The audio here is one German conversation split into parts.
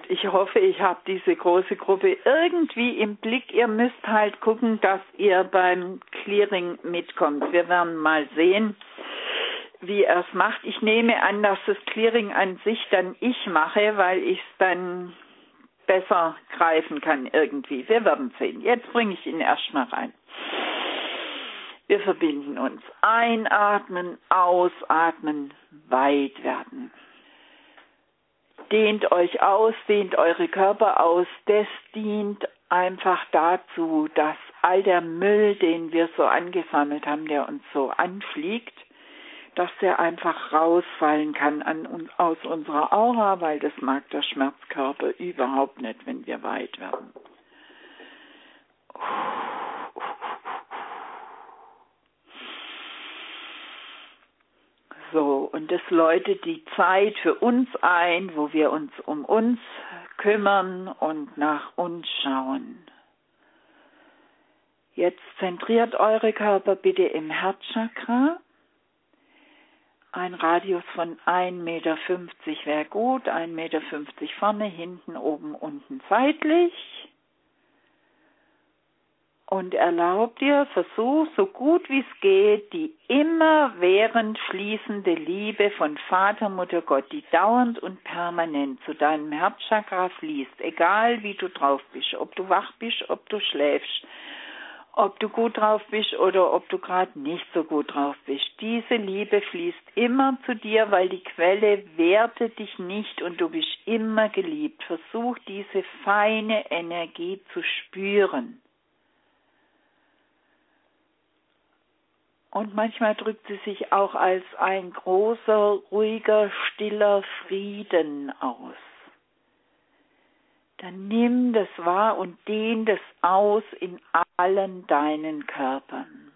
ich hoffe, ich habe diese große Gruppe irgendwie im Blick. Ihr müsst halt gucken, dass ihr beim Clearing mitkommt. Wir werden mal sehen, wie er es macht. Ich nehme an, dass das Clearing an sich dann ich mache, weil ich es dann besser greifen kann irgendwie. Wir werden sehen. Jetzt bringe ich ihn erstmal rein. Wir verbinden uns. Einatmen, ausatmen, weit werden. Dehnt euch aus, dehnt eure Körper aus. Das dient einfach dazu, dass all der Müll, den wir so angesammelt haben, der uns so anfliegt, dass der einfach rausfallen kann aus unserer Aura, weil das mag der Schmerzkörper überhaupt nicht, wenn wir weit werden. So, und das läutet die Zeit für uns ein, wo wir uns um uns kümmern und nach uns schauen. Jetzt zentriert eure Körper bitte im Herzchakra. Ein Radius von 1,50 Meter wäre gut, 1,50 Meter vorne, hinten, oben, unten, seitlich. Und erlaub dir, versuch so gut wie es geht, die immerwährend fließende Liebe von Vater, Mutter, Gott, die dauernd und permanent zu deinem Herzchakra fließt, egal wie du drauf bist, ob du wach bist, ob du schläfst, ob du gut drauf bist oder ob du gerade nicht so gut drauf bist. Diese Liebe fließt immer zu dir, weil die Quelle wertet dich nicht und du bist immer geliebt. Versuch diese feine Energie zu spüren. Und manchmal drückt sie sich auch als ein großer, ruhiger, stiller Frieden aus. Dann nimm das wahr und dehn das aus in allen deinen Körpern.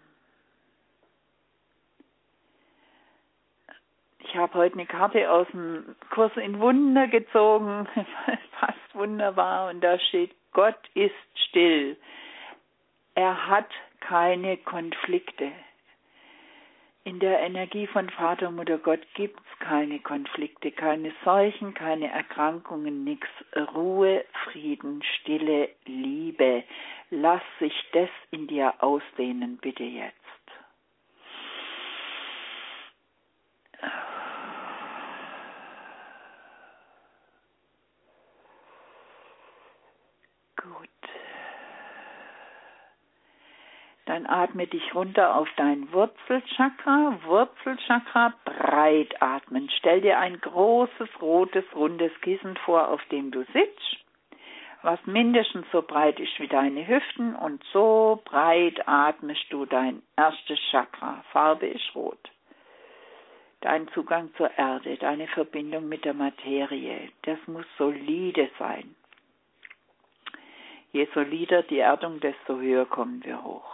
Ich habe heute eine Karte aus dem Kurs in Wunder gezogen, fast wunderbar, und da steht, Gott ist still. Er hat keine Konflikte. In der Energie von Vater, Mutter, Gott gibt es keine Konflikte, keine Seuchen, keine Erkrankungen, nichts. Ruhe, Frieden, Stille, Liebe. Lass sich das in dir ausdehnen, bitte jetzt. Gut. Dann atme dich runter auf dein Wurzelchakra. Wurzelchakra, breit atmen. Stell dir ein großes, rotes, rundes Kissen vor, auf dem du sitzt, was mindestens so breit ist wie deine Hüften, und so breit atmest du dein erstes Chakra. Farbe ist rot. Dein Zugang zur Erde, deine Verbindung mit der Materie, das muss solide sein. Je solider die Erdung, desto höher kommen wir hoch.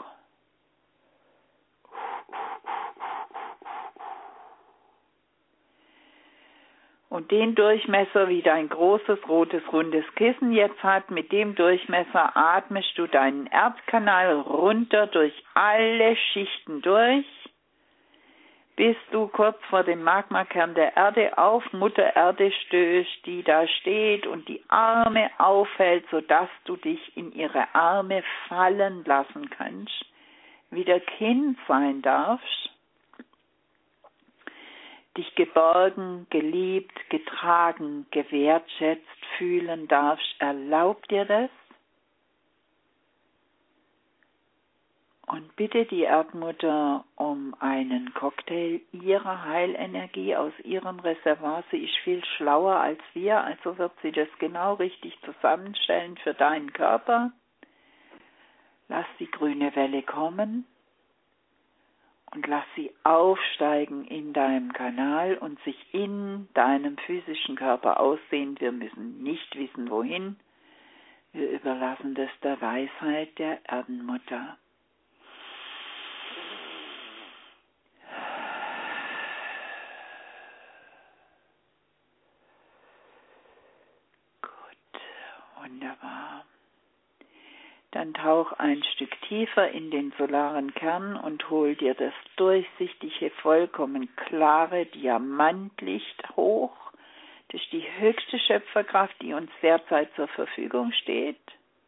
Und den Durchmesser, wie dein großes, rotes, rundes Kissen jetzt hat, mit dem Durchmesser atmest du deinen Erdkanal runter durch alle Schichten durch, bis du kurz vor dem Magmakern der Erde auf Mutter Erde stößt, die da steht und die Arme aufhält, sodass du dich in ihre Arme fallen lassen kannst, wieder Kind sein darfst, dich geborgen, geliebt, getragen, gewertschätzt fühlen darfst. Erlaub dir das und bitte die Erdmutter um einen Cocktail ihrer Heilenergie aus ihrem Reservoir. Sie ist viel schlauer als wir, also wird sie das genau richtig zusammenstellen für deinen Körper. Lass die grüne Welle kommen. Und lass sie aufsteigen in deinem Kanal und sich in deinem physischen Körper aussehen. Wir müssen nicht wissen, wohin. Wir überlassen das der Weisheit der Erdenmutter. Gut, wunderbar. Dann tauch ein Stück tiefer in den solaren Kern und hol dir das durchsichtige, vollkommen klare Diamantlicht hoch. Das ist die höchste Schöpferkraft, die uns derzeit zur Verfügung steht.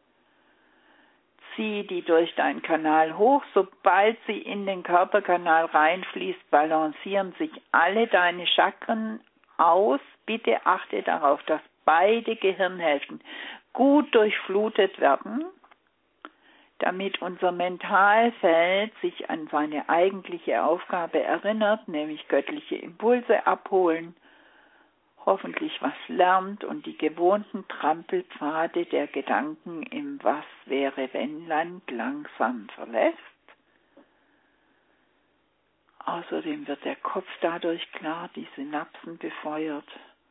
Zieh die durch deinen Kanal hoch. Sobald sie in den Körperkanal reinfließt, balancieren sich alle deine Chakren aus. Bitte achte darauf, dass beide Gehirnhälften gut durchflutet werden, damit unser Mentalfeld sich an seine eigentliche Aufgabe erinnert, nämlich göttliche Impulse abholen, hoffentlich was lernt und die gewohnten Trampelpfade der Gedanken im Was-wäre-wenn-Land langsam verlässt. Außerdem wird der Kopf dadurch klar, die Synapsen befeuert.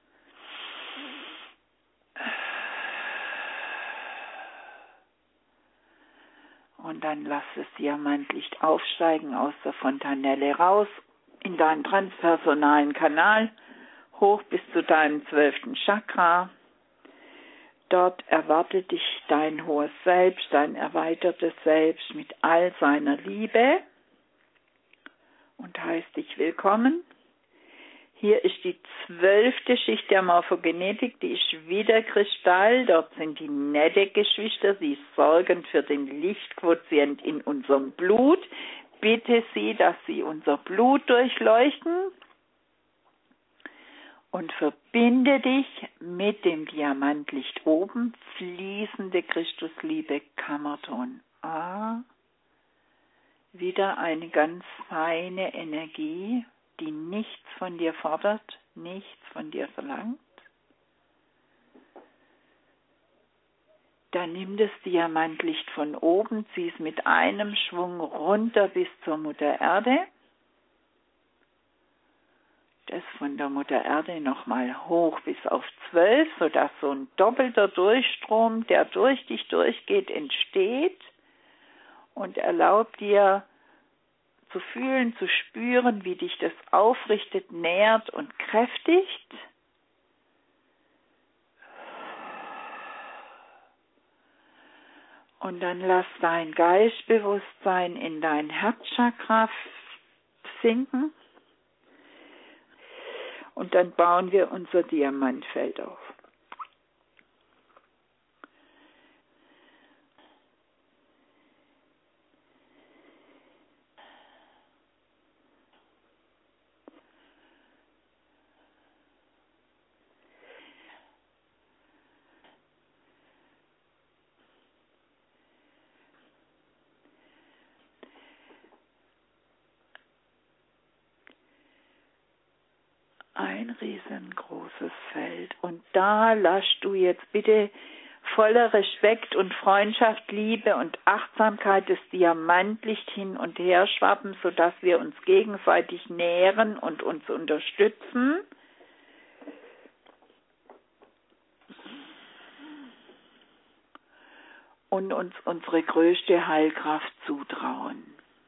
Und dann lass das Diamantlicht aufsteigen aus der Fontanelle raus in deinen transpersonalen Kanal, hoch bis zu deinem 12. Chakra. Dort erwartet dich dein hohes Selbst, dein erweitertes Selbst mit all seiner Liebe und heißt dich willkommen. Hier ist die 12. Schicht der Morphogenetik, die ist wieder Kristall. Dort sind die nette Geschwister, sie sorgen für den Lichtquotient in unserem Blut. Bitte sie, dass sie unser Blut durchleuchten. Und verbinde dich mit dem Diamantlicht oben, fließende Christusliebe, Kammerton A. Wieder eine ganz feine Energie, die nichts von dir fordert, nichts von dir verlangt. Dann nimm das Diamantlicht von oben, zieh es mit einem Schwung runter bis zur Mutter Erde. Das von der Mutter Erde nochmal hoch bis auf 12, sodass so ein doppelter Durchstrom, der durch dich durchgeht, entsteht und erlaubt dir zu fühlen, zu spüren, wie dich das aufrichtet, nährt und kräftigt. Und dann lass dein Geistbewusstsein in dein Herzchakra sinken. Und dann bauen wir unser Diamantfeld auf. Ein riesengroßes Feld. Und da lass du jetzt bitte voller Respekt und Freundschaft, Liebe und Achtsamkeit das Diamantlicht hin und her schwappen, sodass wir uns gegenseitig nähren und uns unterstützen. Und uns unsere größte Heilkraft zutrauen.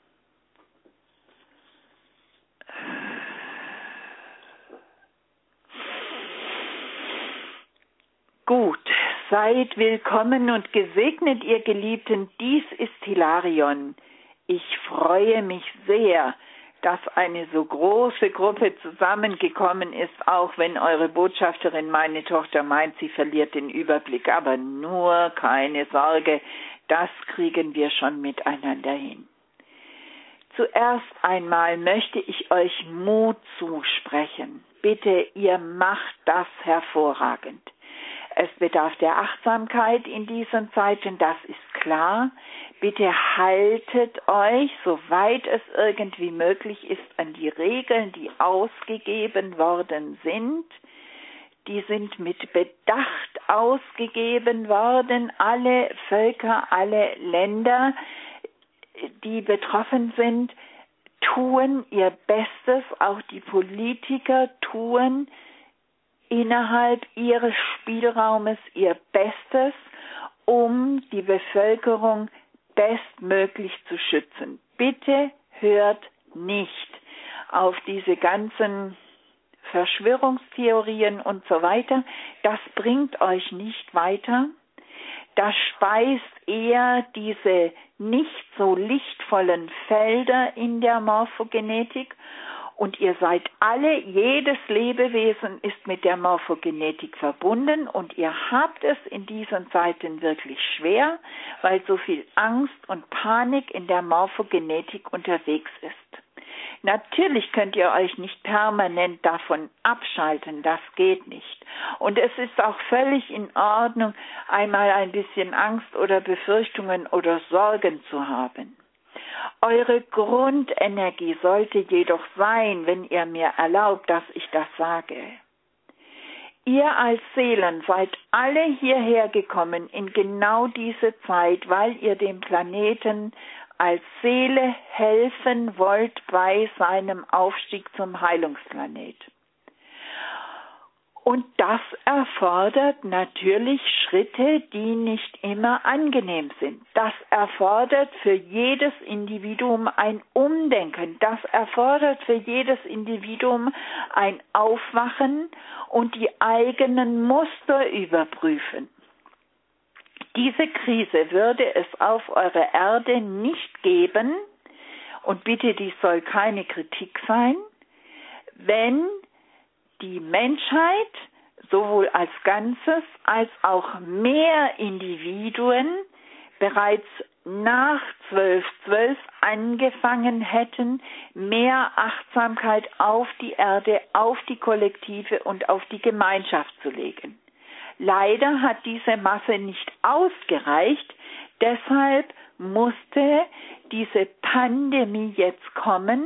Gut, seid willkommen und gesegnet, ihr Geliebten. Dies ist Hilarion. Ich freue mich sehr, dass eine so große Gruppe zusammengekommen ist, auch wenn eure Botschafterin, meine Tochter, meint, sie verliert den Überblick. Aber nur keine Sorge, das kriegen wir schon miteinander hin. Zuerst einmal möchte ich euch Mut zusprechen. Bitte, ihr macht das hervorragend. Es bedarf der Achtsamkeit in diesen Zeiten, das ist klar. Bitte haltet euch, soweit es irgendwie möglich ist, an die Regeln, die ausgegeben worden sind. Die sind mit Bedacht ausgegeben worden. Alle Völker, alle Länder, die betroffen sind, tun ihr Bestes. Auch die Politiker tun innerhalb ihres Spielraumes ihr Bestes, um die Bevölkerung bestmöglich zu schützen. Bitte hört nicht auf diese ganzen Verschwörungstheorien und so weiter. Das bringt euch nicht weiter. Das speist eher diese nicht so lichtvollen Felder in der Morphogenetik. Und ihr seid alle, jedes Lebewesen ist mit der Morphogenetik verbunden und ihr habt es in diesen Zeiten wirklich schwer, weil so viel Angst und Panik in der Morphogenetik unterwegs ist. Natürlich könnt ihr euch nicht permanent davon abschalten, das geht nicht. Und es ist auch völlig in Ordnung, einmal ein bisschen Angst oder Befürchtungen oder Sorgen zu haben. Eure Grundenergie sollte jedoch sein, wenn ihr mir erlaubt, dass ich das sage. Ihr als Seelen seid alle hierher gekommen in genau diese Zeit, weil ihr dem Planeten als Seele helfen wollt bei seinem Aufstieg zum Heilungsplanet. Und das erfordert natürlich Schritte, die nicht immer angenehm sind. Das erfordert für jedes Individuum ein Umdenken. Das erfordert für jedes Individuum ein Aufwachen und die eigenen Muster überprüfen. Diese Krise würde es auf eurer Erde nicht geben, und bitte, dies soll keine Kritik sein, wenn die Menschheit sowohl als Ganzes als auch mehr Individuen bereits nach 1212 angefangen hätten, mehr Achtsamkeit auf die Erde, auf die Kollektive und auf die Gemeinschaft zu legen. Leider hat diese Masse nicht ausgereicht, deshalb musste diese Pandemie jetzt kommen,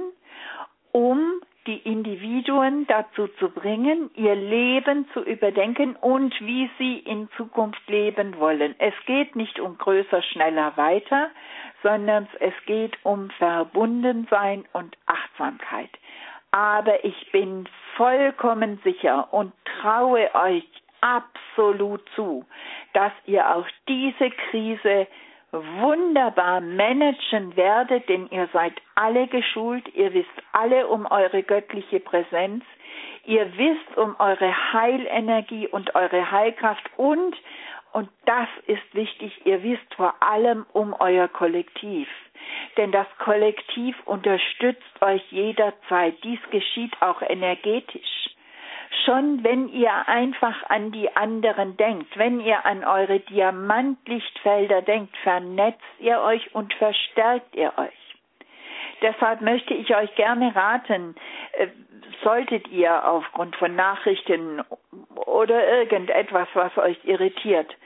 um die Individuen dazu zu bringen, ihr Leben zu überdenken und wie sie in Zukunft leben wollen. Es geht nicht um größer, schneller, weiter, sondern es geht um Verbundensein und Achtsamkeit. Aber ich bin vollkommen sicher und traue euch absolut zu, dass ihr auch diese Krise wunderbar managen werdet, denn ihr seid alle geschult, ihr wisst alle um eure göttliche Präsenz, ihr wisst um eure Heilenergie und eure Heilkraft und das ist wichtig, ihr wisst vor allem um euer Kollektiv. Denn das Kollektiv unterstützt euch jederzeit, dies geschieht auch energetisch. Schon wenn ihr einfach an die anderen denkt, wenn ihr an eure Diamantlichtfelder denkt, vernetzt ihr euch und verstärkt ihr euch. Deshalb möchte ich euch gerne raten, solltet ihr aufgrund von Nachrichten oder irgendetwas, was euch irritiert,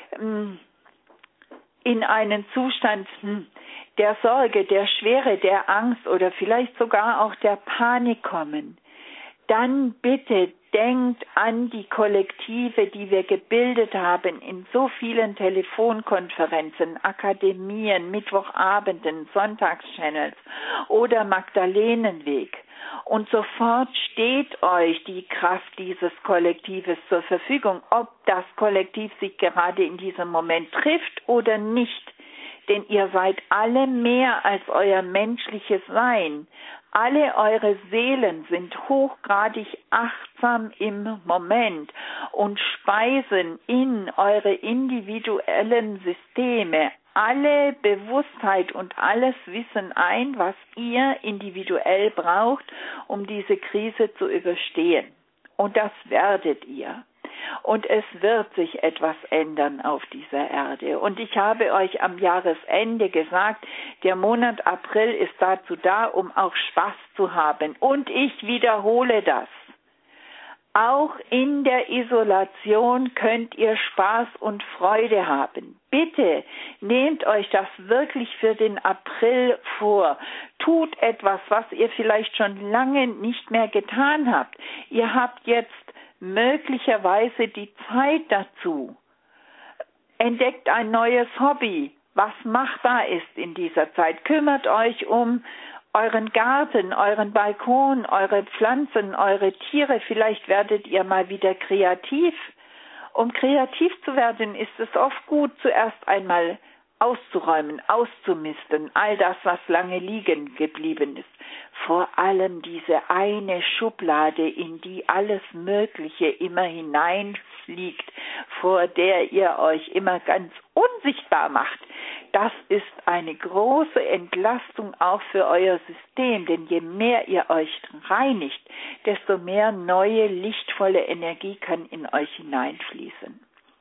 in einen Zustand der Sorge, der Schwere, der Angst oder vielleicht sogar auch der Panik kommen, dann bitte denkt an die Kollektive, die wir gebildet haben in so vielen Telefonkonferenzen, Akademien, Mittwochabenden, Sonntagschannels oder Magdalenenweg. Und sofort steht euch die Kraft dieses Kollektives zur Verfügung, ob das Kollektiv sich gerade in diesem Moment trifft oder nicht. Denn ihr seid alle mehr als euer menschliches Sein. Alle eure Seelen sind hochgradig achtsam im Moment und speisen in eure individuellen Systeme alle Bewusstheit und alles Wissen ein, was ihr individuell braucht, um diese Krise zu überstehen. Und das werdet ihr. Und es wird sich etwas ändern auf dieser Erde. Und ich habe euch am Jahresende gesagt, der Monat April ist dazu da, um auch Spaß zu haben. Und ich wiederhole das. Auch in der Isolation könnt ihr Spaß und Freude haben. Bitte nehmt euch das wirklich für den April vor. Tut etwas, was ihr vielleicht schon lange nicht mehr getan habt. Ihr habt jetzt möglicherweise die Zeit dazu. Entdeckt ein neues Hobby, was machbar ist in dieser Zeit. Kümmert euch um euren Garten, euren Balkon, eure Pflanzen, eure Tiere. Vielleicht werdet ihr mal wieder kreativ. Um kreativ zu werden, ist es oft gut, zuerst einmal auszuräumen, auszumisten, all das, was lange liegen geblieben ist. Vor allem diese eine Schublade, in die alles Mögliche immer hineinfliegt, vor der ihr euch immer ganz unsichtbar macht. Das ist eine große Entlastung auch für euer System, denn je mehr ihr euch reinigt, desto mehr neue, lichtvolle Energie kann in euch hineinfließen.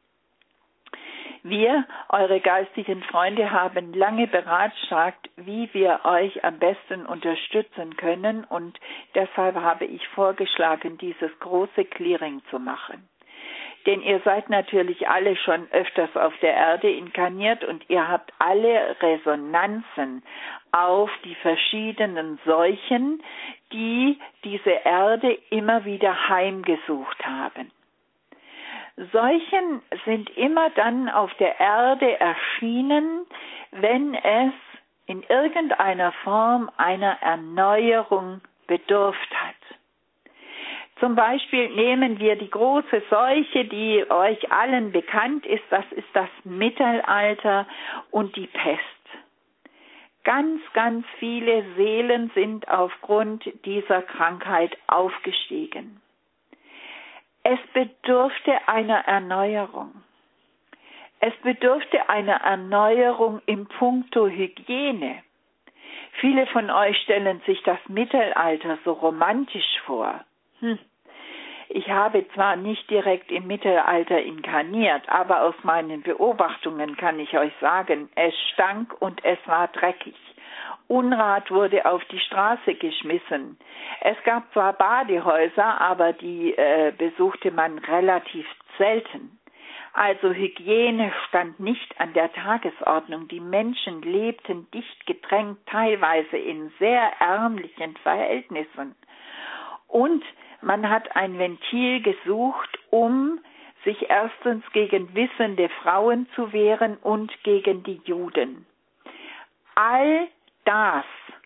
Wir, eure geistigen Freunde, haben lange beratschlagt, wie wir euch am besten unterstützen können, und deshalb habe ich vorgeschlagen, dieses große Clearing zu machen. Denn ihr seid natürlich alle schon öfters auf der Erde inkarniert und ihr habt alle Resonanzen auf die verschiedenen Seuchen, die diese Erde immer wieder heimgesucht haben. Seuchen sind immer dann auf der Erde erschienen, wenn es in irgendeiner Form einer Erneuerung bedurft hat. Zum Beispiel nehmen wir die große Seuche, die euch allen bekannt ist, das ist das Mittelalter und die Pest. Ganz, ganz viele Seelen sind aufgrund dieser Krankheit aufgestiegen. Es bedurfte einer Erneuerung. Es bedurfte einer Erneuerung im Punkto Hygiene. Viele von euch stellen sich das Mittelalter so romantisch vor. Ich habe zwar nicht direkt im Mittelalter inkarniert, aber aus meinen Beobachtungen kann ich euch sagen, es stank und es war dreckig. Unrat wurde auf die Straße geschmissen. Es gab zwar Badehäuser, aber die besuchte man relativ selten. Also Hygiene stand nicht an der Tagesordnung. Die Menschen lebten dicht gedrängt, teilweise in sehr ärmlichen Verhältnissen. Und man hat ein Ventil gesucht, um sich erstens gegen wissende Frauen zu wehren und gegen die Juden. All das,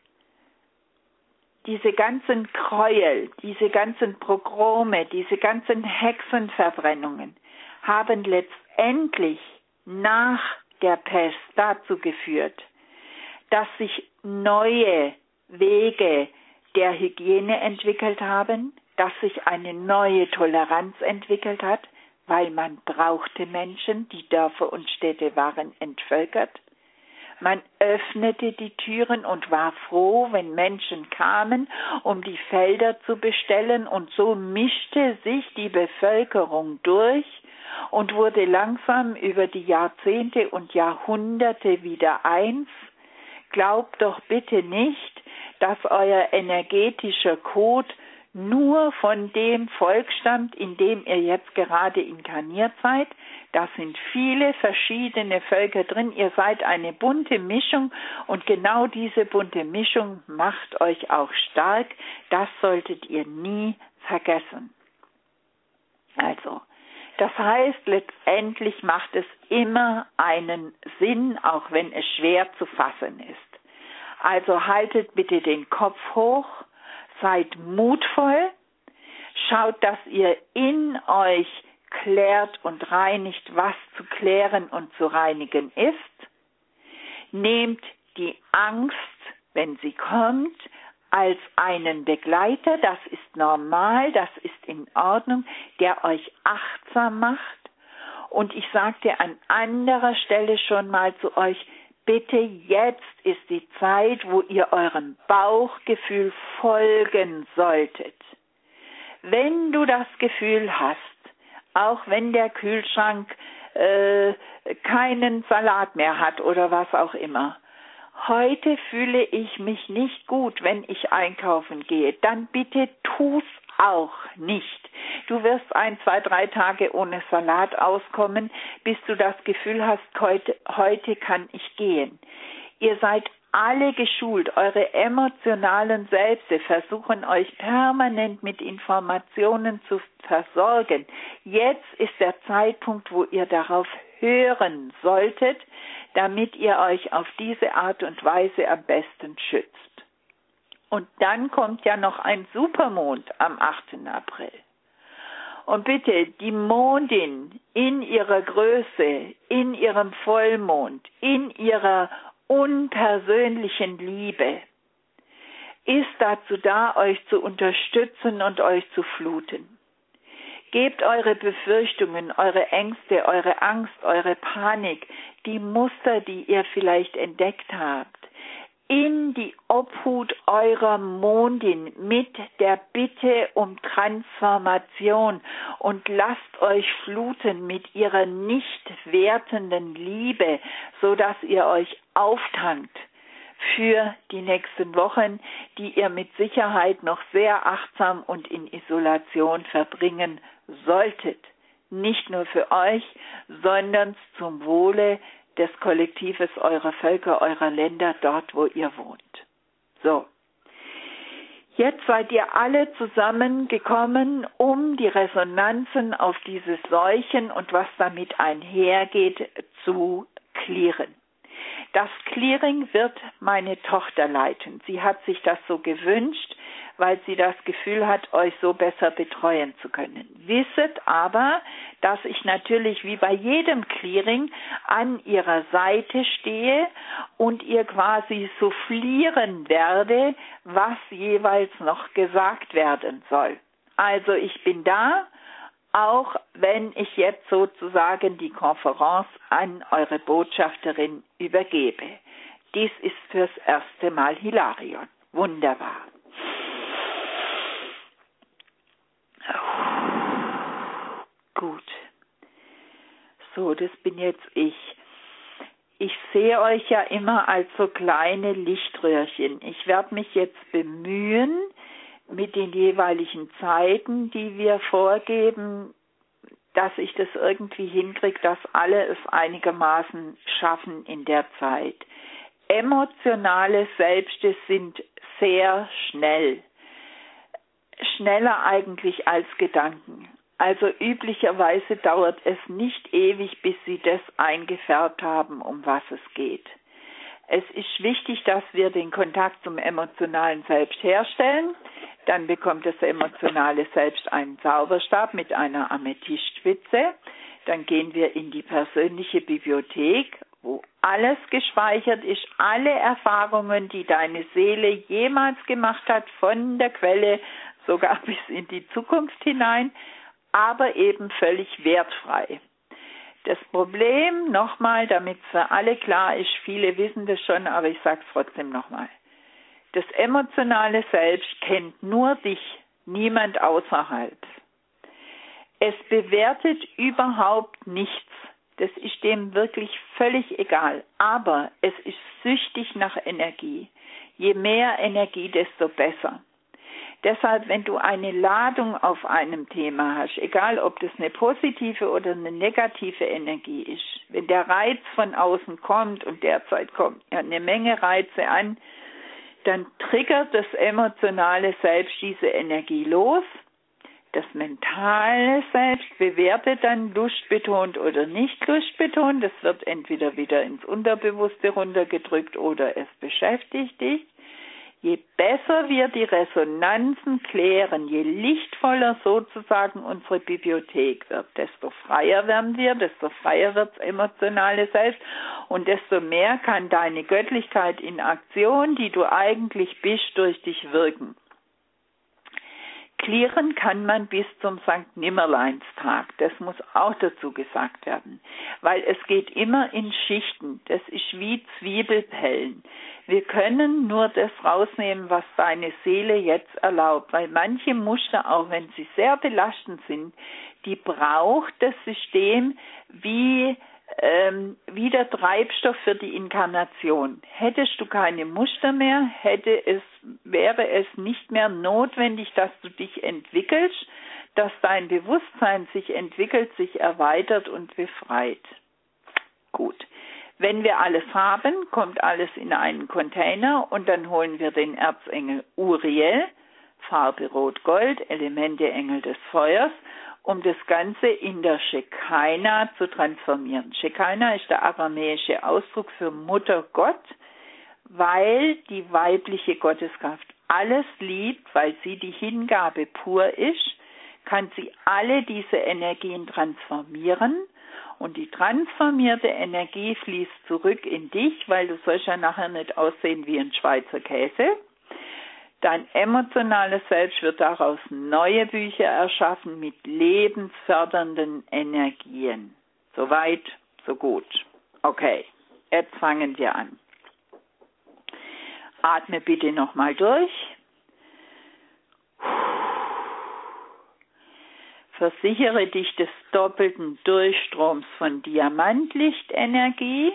diese ganzen Gräuel, diese ganzen Pogrome, diese ganzen Hexenverbrennungen haben letztendlich nach der Pest dazu geführt, dass sich neue Wege der Hygiene entwickelt haben, dass sich eine neue Toleranz entwickelt hat, weil man brauchte Menschen, die Dörfer und Städte waren entvölkert. Man öffnete die Türen und war froh, wenn Menschen kamen, um die Felder zu bestellen, und so mischte sich die Bevölkerung durch und wurde langsam über die Jahrzehnte und Jahrhunderte wieder eins. Glaubt doch bitte nicht, dass euer energetischer Code nur von dem Volk stammt, in dem ihr jetzt gerade inkarniert seid. Da sind viele verschiedene Völker drin. Ihr seid eine bunte Mischung und genau diese bunte Mischung macht euch auch stark. Das solltet ihr nie vergessen. Also, das heißt, letztendlich macht es immer einen Sinn, auch wenn es schwer zu fassen ist. Also haltet bitte den Kopf hoch, seid mutvoll, schaut, dass ihr in euch klärt und reinigt, was zu klären und zu reinigen ist. Nehmt die Angst, wenn sie kommt, als einen Begleiter, das ist normal, das ist in Ordnung, der euch achtsam macht. Und ich sagte an anderer Stelle schon mal zu euch, bitte, jetzt ist die Zeit, wo ihr eurem Bauchgefühl folgen solltet. Wenn du das Gefühl hast, auch wenn der Kühlschrank keinen Salat mehr hat oder was auch immer, heute fühle ich mich nicht gut, wenn ich einkaufen gehe, dann bitte tu's auch nicht. Du wirst 1, 2, 3 Tage ohne Salat auskommen, bis du das Gefühl hast, heute kann ich gehen. Ihr seid alle geschult, eure emotionalen Selbste versuchen euch permanent mit Informationen zu versorgen. Jetzt ist der Zeitpunkt, wo ihr darauf hören solltet, damit ihr euch auf diese Art und Weise am besten schützt. Und dann kommt ja noch ein Supermond am 8. April. Und bitte, die Mondin in ihrer Größe, in ihrem Vollmond, in ihrer unpersönlichen Liebe, ist dazu da, euch zu unterstützen und euch zu fluten. Gebt eure Befürchtungen, eure Ängste, eure Angst, eure Panik, die Muster, die ihr vielleicht entdeckt habt, in die Obhut eurer Mondin mit der Bitte um Transformation und lasst euch fluten mit ihrer nicht wertenden Liebe, sodass ihr euch auftankt für die nächsten Wochen, die ihr mit Sicherheit noch sehr achtsam und in Isolation verbringen solltet. Nicht nur für euch, sondern zum Wohle des Kollektives eurer Völker, eurer Länder, dort, wo ihr wohnt. So, jetzt seid ihr alle zusammengekommen, um die Resonanzen auf dieses Seuchen und was damit einhergeht, zu clearen. Das Clearing wird meine Tochter leiten. Sie hat sich das so gewünscht, weil sie das Gefühl hat, euch so besser betreuen zu können. Wisset aber, dass ich natürlich wie bei jedem Clearing an ihrer Seite stehe und ihr quasi soufflieren werde, was jeweils noch gesagt werden soll. Also ich bin da, auch wenn ich jetzt sozusagen die Konferenz an eure Botschafterin übergebe. Dies ist fürs erste Mal Hilarion. Wunderbar. Gut. So, das bin jetzt ich. Ich sehe euch ja immer als so kleine Lichtröhrchen. Ich werde mich jetzt bemühen, mit den jeweiligen Zeiten, die wir vorgeben, dass ich das irgendwie hinkriege, dass alle es einigermaßen schaffen in der Zeit. Emotionale Selbste sind sehr schnell. Schneller eigentlich als Gedanken. Also üblicherweise dauert es nicht ewig, bis Sie das eingefärbt haben, um was es geht. Es ist wichtig, dass wir den Kontakt zum emotionalen Selbst herstellen. Dann bekommt das emotionale Selbst einen Zauberstab mit einer Amethystspitze. Dann gehen wir in die persönliche Bibliothek, wo alles gespeichert ist, alle Erfahrungen, die deine Seele jemals gemacht hat, von der Quelle sogar bis in die Zukunft hinein, aber eben völlig wertfrei. Das Problem, nochmal, damit es für alle klar ist, viele wissen das schon, aber ich sage es trotzdem nochmal. Das emotionale Selbst kennt nur dich, niemand außerhalb. Es bewertet überhaupt nichts. Das ist dem wirklich völlig egal. Aber es ist süchtig nach Energie. Je mehr Energie, desto besser. Deshalb, wenn du eine Ladung auf einem Thema hast, egal ob das eine positive oder eine negative Energie ist, wenn der Reiz von außen kommt und derzeit kommt ja eine Menge Reize an, dann triggert das emotionale Selbst diese Energie los. Das mentale Selbst bewertet dann lustbetont oder nicht lustbetont. Das wird entweder wieder ins Unterbewusste runtergedrückt oder es beschäftigt dich. Je besser wir die Resonanzen klären, je lichtvoller sozusagen unsere Bibliothek wird, desto freier werden wir, desto freier wird das emotionale Selbst und desto mehr kann deine Göttlichkeit in Aktion, die du eigentlich bist, durch dich wirken. Clearen kann man bis zum Sankt Nimmerleinstag. Das muss auch dazu gesagt werden, weil es geht immer in Schichten. Das ist wie Zwiebelpellen. Wir können nur das rausnehmen, was deine Seele jetzt erlaubt, weil manche Muster, auch wenn sie sehr belastend sind, die braucht das System wie der Treibstoff für die Inkarnation. Hättest du keine Muster mehr, wäre es nicht mehr notwendig, dass du dich entwickelst, dass dein Bewusstsein sich entwickelt, sich erweitert und befreit. Gut. Wenn wir alles haben, kommt alles in einen Container und dann holen wir den Erzengel Uriel, Farbe Rot-Gold, Elemente Engel des Feuers, um das Ganze in der Shekinah zu transformieren. Shekinah ist der aramäische Ausdruck für Mutter Gott, weil die weibliche Gotteskraft alles liebt, weil sie die Hingabe pur ist, kann sie alle diese Energien transformieren und die transformierte Energie fließt zurück in dich, weil du sollst ja nachher nicht aussehen wie ein Schweizer Käse. Dein emotionales Selbst wird daraus neue Bücher erschaffen mit lebensfördernden Energien. Soweit, so gut. Okay, jetzt fangen wir an. Atme bitte nochmal durch. Versichere dich des doppelten Durchstroms von Diamantlichtenergie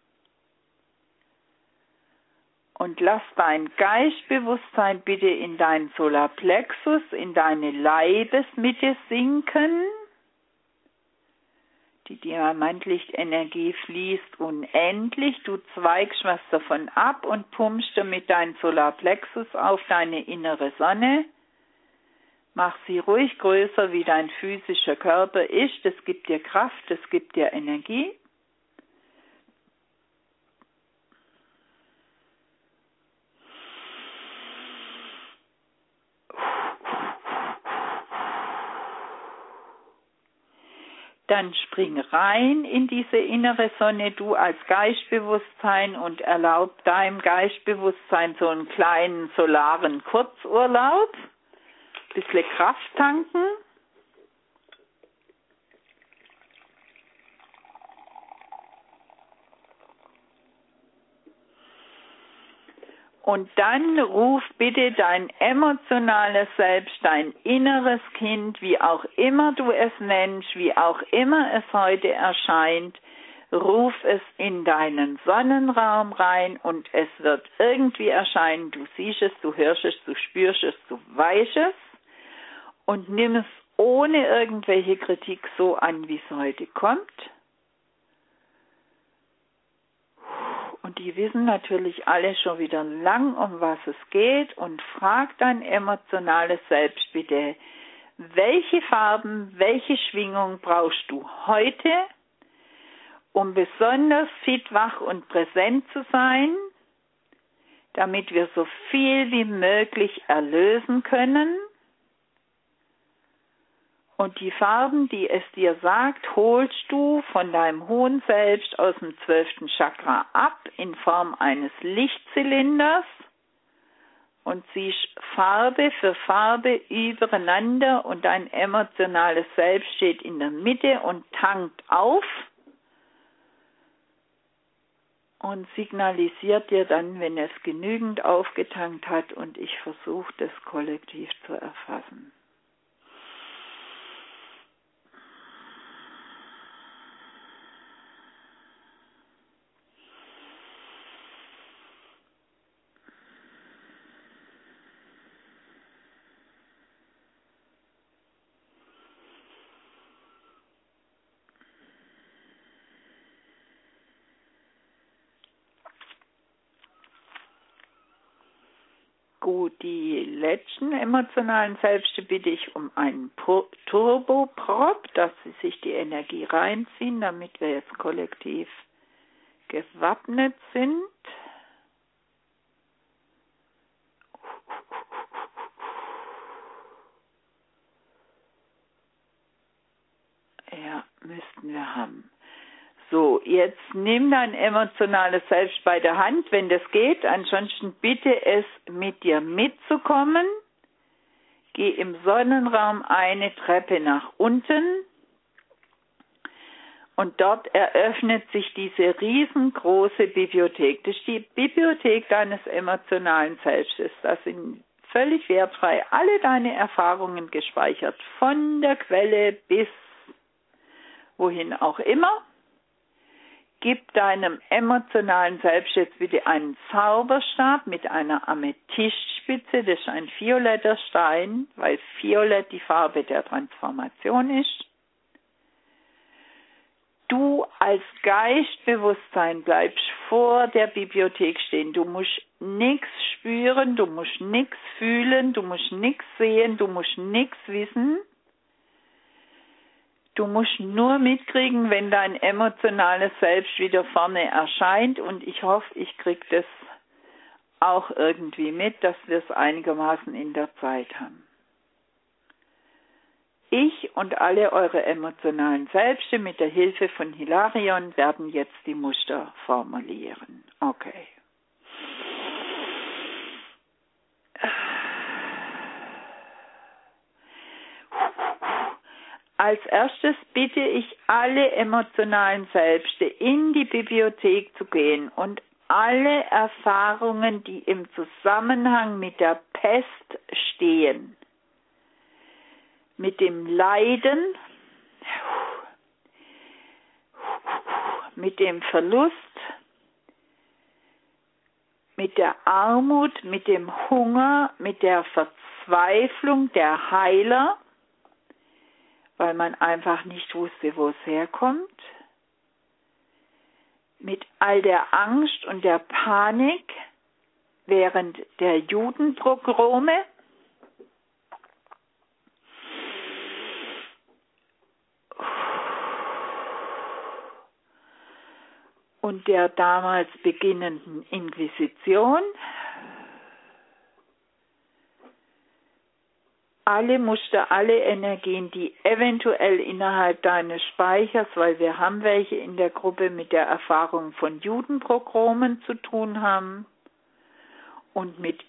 und lass dein Geistbewusstsein bitte in deinen Solarplexus, in deine Leibesmitte sinken. Die Diamantlichtenergie fließt unendlich, du zweigst was davon ab und pumpst damit deinen Solarplexus auf deine innere Sonne. Mach sie ruhig größer, wie dein physischer Körper ist. Das gibt dir Kraft, das gibt dir Energie. Dann spring rein in diese innere Sonne, du als Geistbewusstsein, und erlaub deinem Geistbewusstsein so einen kleinen solaren Kurzurlaub. Bisschen Kraft tanken. Und dann ruf bitte dein emotionales Selbst, dein inneres Kind, wie auch immer du es nennst, wie auch immer es heute erscheint, ruf es in deinen Sonnenraum rein und es wird irgendwie erscheinen. Du siehst es, du hörst es, du spürst es, du weißt es. Und nimm es ohne irgendwelche Kritik so an, wie es heute kommt. Und die wissen natürlich alle schon wieder lang, um was es geht. Und frag dein emotionales Selbst bitte, welche Farben, welche Schwingung brauchst du heute, um besonders fit, wach und präsent zu sein, damit wir so viel wie möglich erlösen können. Und die Farben, die es dir sagt, holst du von deinem hohen Selbst aus dem 12. Chakra ab in Form eines Lichtzylinders und ziehst Farbe für Farbe übereinander und dein emotionales Selbst steht in der Mitte und tankt auf und signalisiert dir dann, wenn es genügend aufgetankt hat, und ich versuche das kollektiv zu erfassen. Gut, die letzten emotionalen Selbste bitte ich um einen Turboprop, dass sie sich die Energie reinziehen, damit wir jetzt kollektiv gewappnet sind. Ja, müssten wir haben. So, jetzt nimm dein emotionales Selbst bei der Hand, wenn das geht. Ansonsten bitte es, mit dir mitzukommen. Geh im Sonnenraum eine Treppe nach unten. Und dort eröffnet sich diese riesengroße Bibliothek. Das ist die Bibliothek deines emotionalen Selbstes. Da sind völlig wertfrei alle deine Erfahrungen gespeichert. Von der Quelle bis wohin auch immer. Gib deinem emotionalen Selbst jetzt bitte einen Zauberstab mit einer Amethystspitze. Das ist ein violetter Stein, weil Violett die Farbe der Transformation ist. Du als Geistbewusstsein bleibst vor der Bibliothek stehen. Du musst nichts spüren, du musst nichts fühlen, du musst nichts sehen, du musst nichts wissen. Du musst nur mitkriegen, wenn dein emotionales Selbst wieder vorne erscheint, und ich hoffe, ich kriege das auch irgendwie mit, dass wir es einigermaßen in der Zeit haben. Ich und alle eure emotionalen Selbste mit der Hilfe von Hilarion werden jetzt die Muster formulieren. Okay. als erstes bitte ich alle emotionalen Selbste in die Bibliothek zu gehen und alle Erfahrungen, die im Zusammenhang mit der Pest stehen, mit dem Leiden, mit dem Verlust, mit der Armut, mit dem Hunger, mit der Verzweiflung der Heiler, weil man einfach nicht wusste, wo es herkommt, mit all der Angst und der Panik während der Judenpogrome, und der damals beginnenden Inquisition. Alle Muster, alle Energien, die eventuell innerhalb deines Speichers, weil wir haben welche in der Gruppe, mit der Erfahrung von Judenpogromen zu tun haben und mit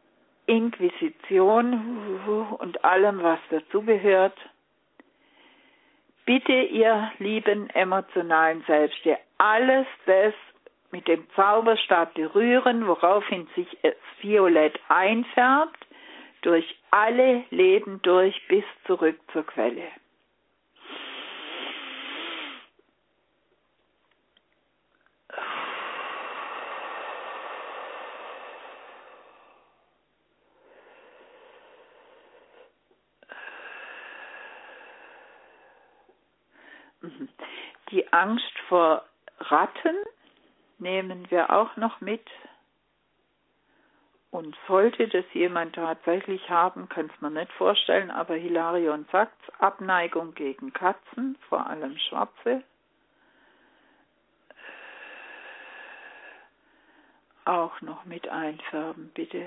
Inquisition und allem, was dazugehört. Bitte, ihr lieben emotionalen Selbste, alles das mit dem Zauberstab berühren, woraufhin sich es violett einfärbt, durch alle Leben durch bis zurück zur Quelle. Die Angst vor Ratten nehmen wir auch noch mit. Und sollte das jemand tatsächlich haben, kann es mir nicht vorstellen, aber Hilarion sagt, Abneigung gegen Katzen, vor allem schwarze. Auch noch mit einfärben, bitte.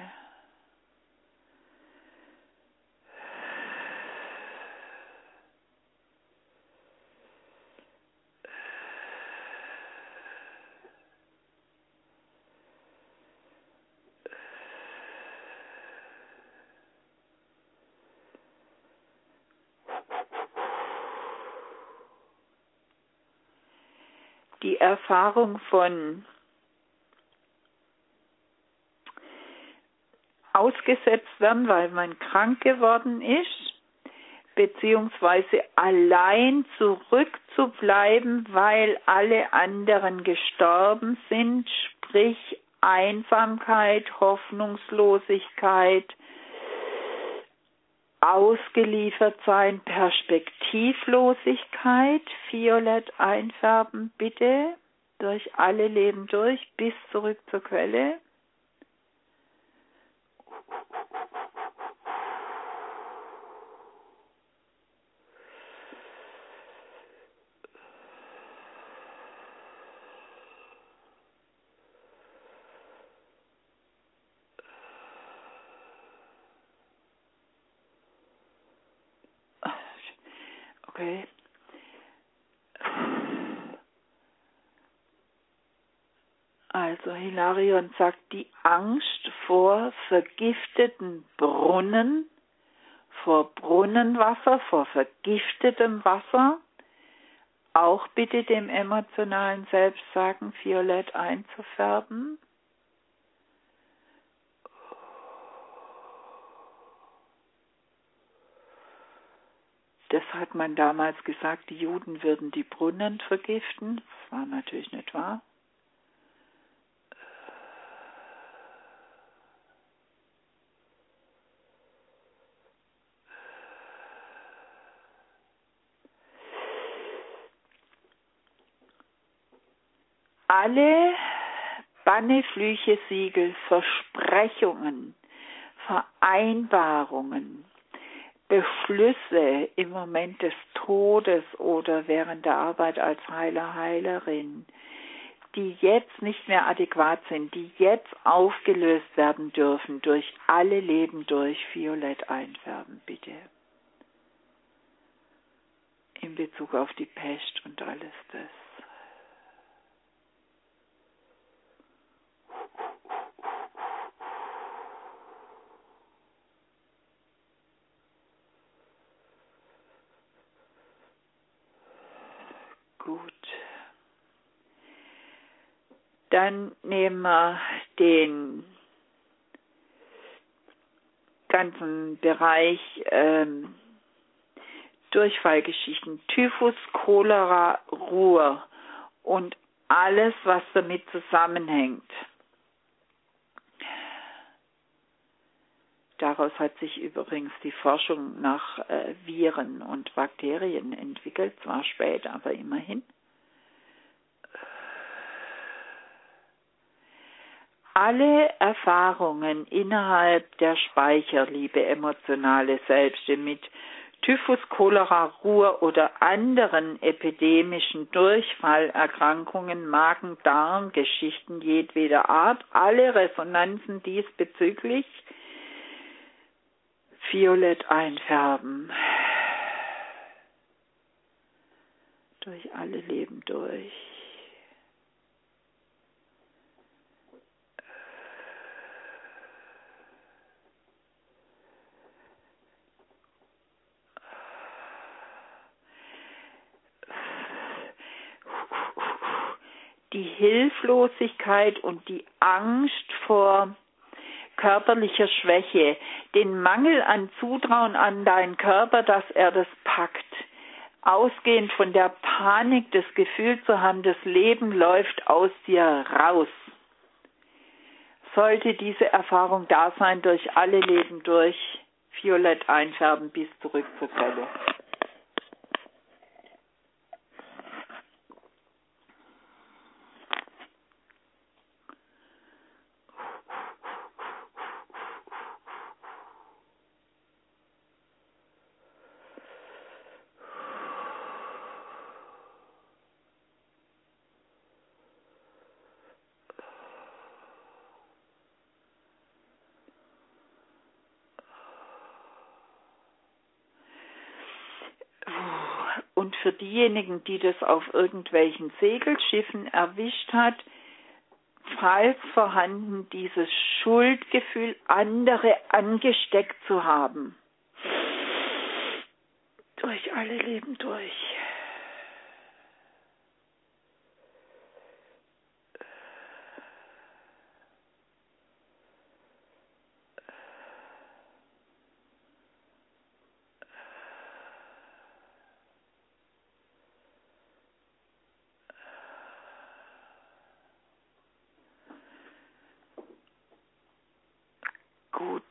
Die Erfahrung von ausgesetzt werden, weil man krank geworden ist, beziehungsweise allein zurückzubleiben, weil alle anderen gestorben sind, sprich Einsamkeit, Hoffnungslosigkeit, ausgeliefert sein, Perspektivlosigkeit, violett einfärben, bitte, durch alle Leben durch, bis zurück zur Quelle. Okay. Also Hilarion sagt, die Angst vor vergifteten Brunnen, vor Brunnenwasser, vor vergiftetem Wasser, auch bitte dem emotionalen Selbst sagen, violett einzufärben. Das hat man damals gesagt, die Juden würden die Brunnen vergiften. Das war natürlich nicht wahr. Alle Banne, Flüche, Siegel, Versprechungen, Vereinbarungen, Beschlüsse im Moment des Todes oder während der Arbeit als Heiler, Heilerin, die jetzt nicht mehr adäquat sind, die jetzt aufgelöst werden dürfen, durch alle Leben durch, violett einfärben, bitte. In Bezug auf die Pest und alles das. Dann nehmen wir den ganzen Bereich Durchfallgeschichten, Typhus, Cholera, Ruhr und alles, was damit zusammenhängt. Daraus hat sich übrigens die Forschung nach Viren und Bakterien entwickelt, zwar spät, aber immerhin. Alle Erfahrungen innerhalb der Speicher, liebe emotionale Selbste, mit Typhus, Cholera, Ruhr oder anderen epidemischen Durchfallerkrankungen, Magen-Darm-Geschichten jedweder Art, alle Resonanzen diesbezüglich violett einfärben. Durch alle Leben durch. Die Hilflosigkeit und die Angst vor körperlicher Schwäche, den Mangel an Zutrauen an deinen Körper, dass er das packt, ausgehend von der Panik, das Gefühl zu haben, das Leben läuft aus dir raus. Sollte diese Erfahrung da sein, durch alle Leben durch, violett einfärben bis zurück zur Quelle. Und für diejenigen, die das auf irgendwelchen Segelschiffen erwischt hat, falls vorhanden, dieses Schuldgefühl, andere angesteckt zu haben. Durch alle Leben durch. Gut.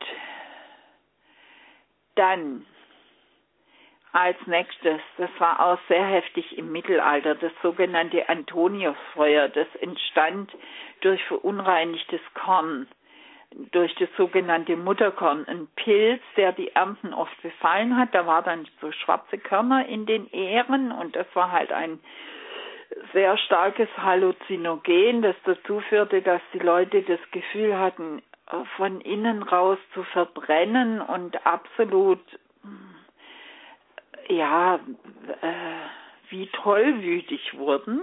Dann als nächstes, das war auch sehr heftig im Mittelalter, das sogenannte Antoniusfeuer. Das entstand durch verunreinigtes Korn, durch das sogenannte Mutterkorn. Ein Pilz, der die Ernten oft befallen hat. Da war dann so schwarze Körner in den Ähren und das war halt ein sehr starkes Halluzinogen, das dazu führte, dass die Leute das Gefühl hatten, von innen raus zu verbrennen und absolut, ja, wie tollwütig wurden.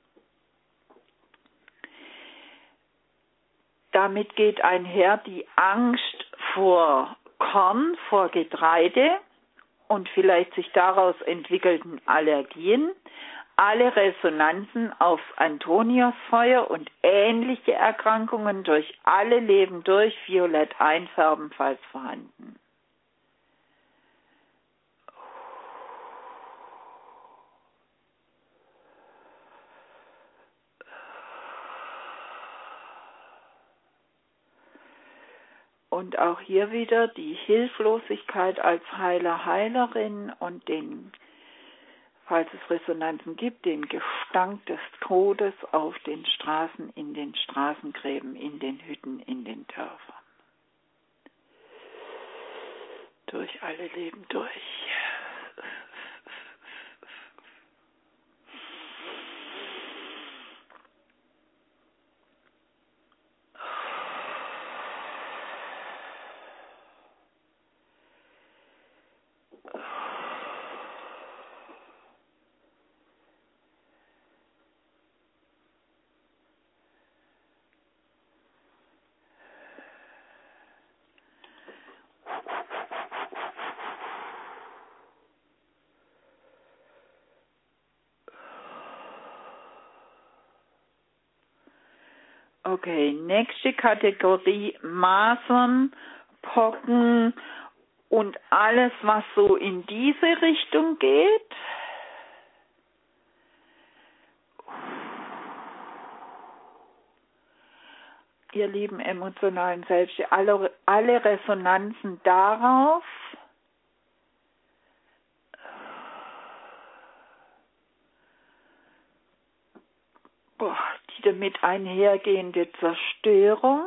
Damit geht einher die Angst vor Korn, vor Getreide und vielleicht sich daraus entwickelten Allergien, alle Resonanzen aufs Antoniusfeuer und ähnliche Erkrankungen durch alle Leben durch, violett einfärben, falls vorhanden. Und auch hier wieder die Hilflosigkeit als Heiler, Heilerin und den, falls es Resonanzen gibt, den Gestank des Todes auf den Straßen, in den Straßengräben, in den Hütten, in den Dörfern. Durch alle Leben durch. Okay, nächste Kategorie: Masern, Pocken und alles, was so in diese Richtung geht. Ihr lieben emotionalen Selbst, alle Resonanzen darauf, die damit einhergehende Zerstörung,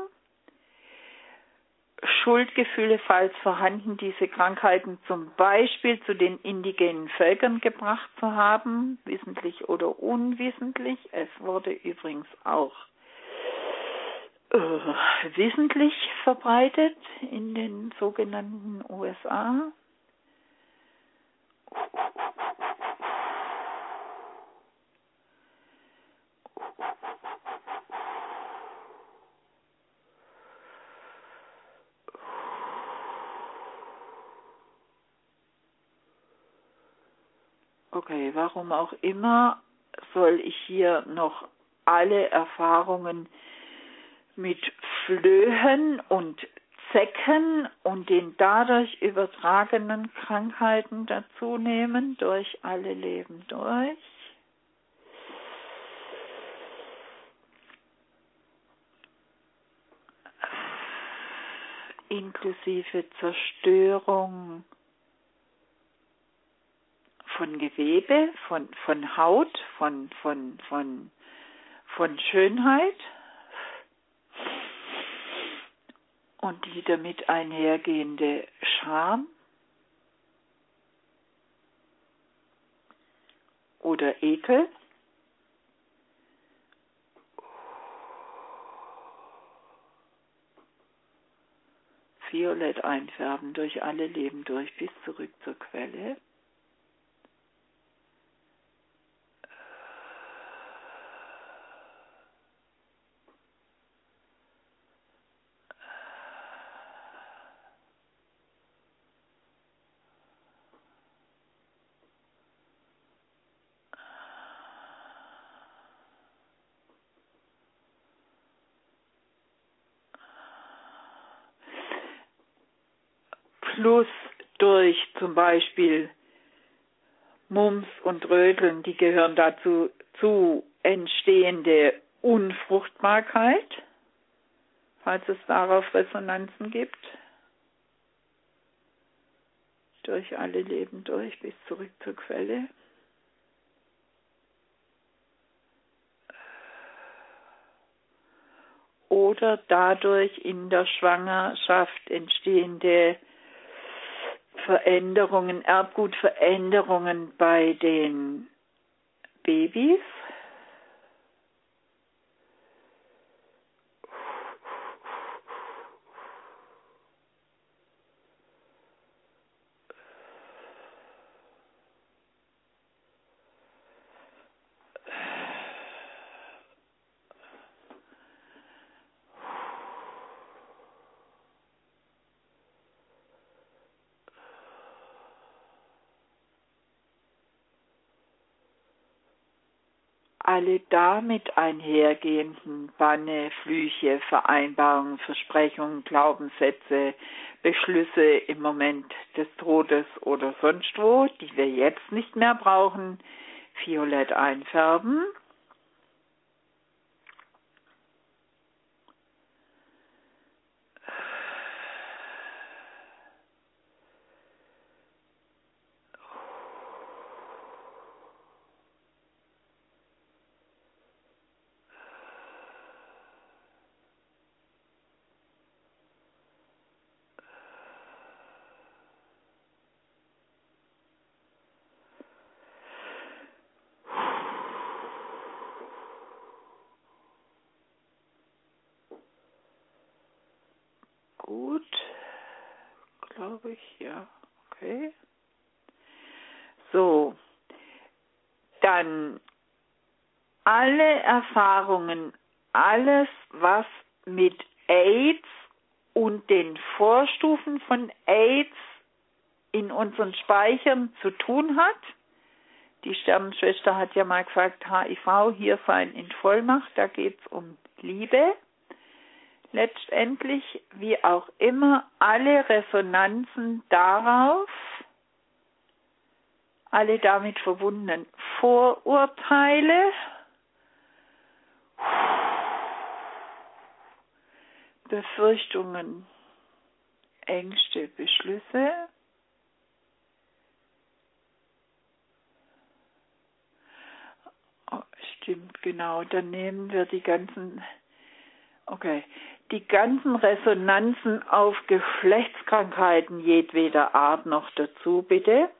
Schuldgefühle, falls vorhanden, diese Krankheiten zum Beispiel zu den indigenen Völkern gebracht zu haben, wissentlich oder unwissentlich. Es wurde übrigens auch wissentlich verbreitet in den sogenannten USA. Okay, warum auch immer soll ich hier noch alle Erfahrungen mit Flöhen und Zecken und den dadurch übertragenen Krankheiten dazu nehmen, durch alle Leben durch. Inklusive Zerstörung von Gewebe, von Haut, von Schönheit und die damit einhergehende Scham oder Ekel. Violett einfärben durch alle Leben durch bis zurück zur Quelle. Plus durch zum Beispiel Mumps und Röteln, die gehören dazu zu entstehende Unfruchtbarkeit, falls es darauf Resonanzen gibt, durch alle Leben durch bis zurück zur Quelle. Oder dadurch in der Schwangerschaft entstehende Veränderungen, Erbgutveränderungen bei den Babys. Alle damit einhergehenden Banne, Flüche, Vereinbarungen, Versprechungen, Glaubenssätze, Beschlüsse im Moment des Todes oder sonst wo, die wir jetzt nicht mehr brauchen, violett einfärben. Gut, glaube ich, ja, okay. So, dann alle Erfahrungen, alles, was mit AIDS und den Vorstufen von AIDS in unseren Speichern zu tun hat. Die Sternenschwester hat ja mal gesagt, HIV hier sein in Vollmacht, da geht es um Liebe. letztendlich, wie auch immer, alle Resonanzen darauf, alle damit verbundenen Vorurteile, Befürchtungen, Ängste, Beschlüsse, stimmt, genau, dann nehmen wir die ganzen Resonanzen auf Geschlechtskrankheiten jedweder Art noch dazu, bitte.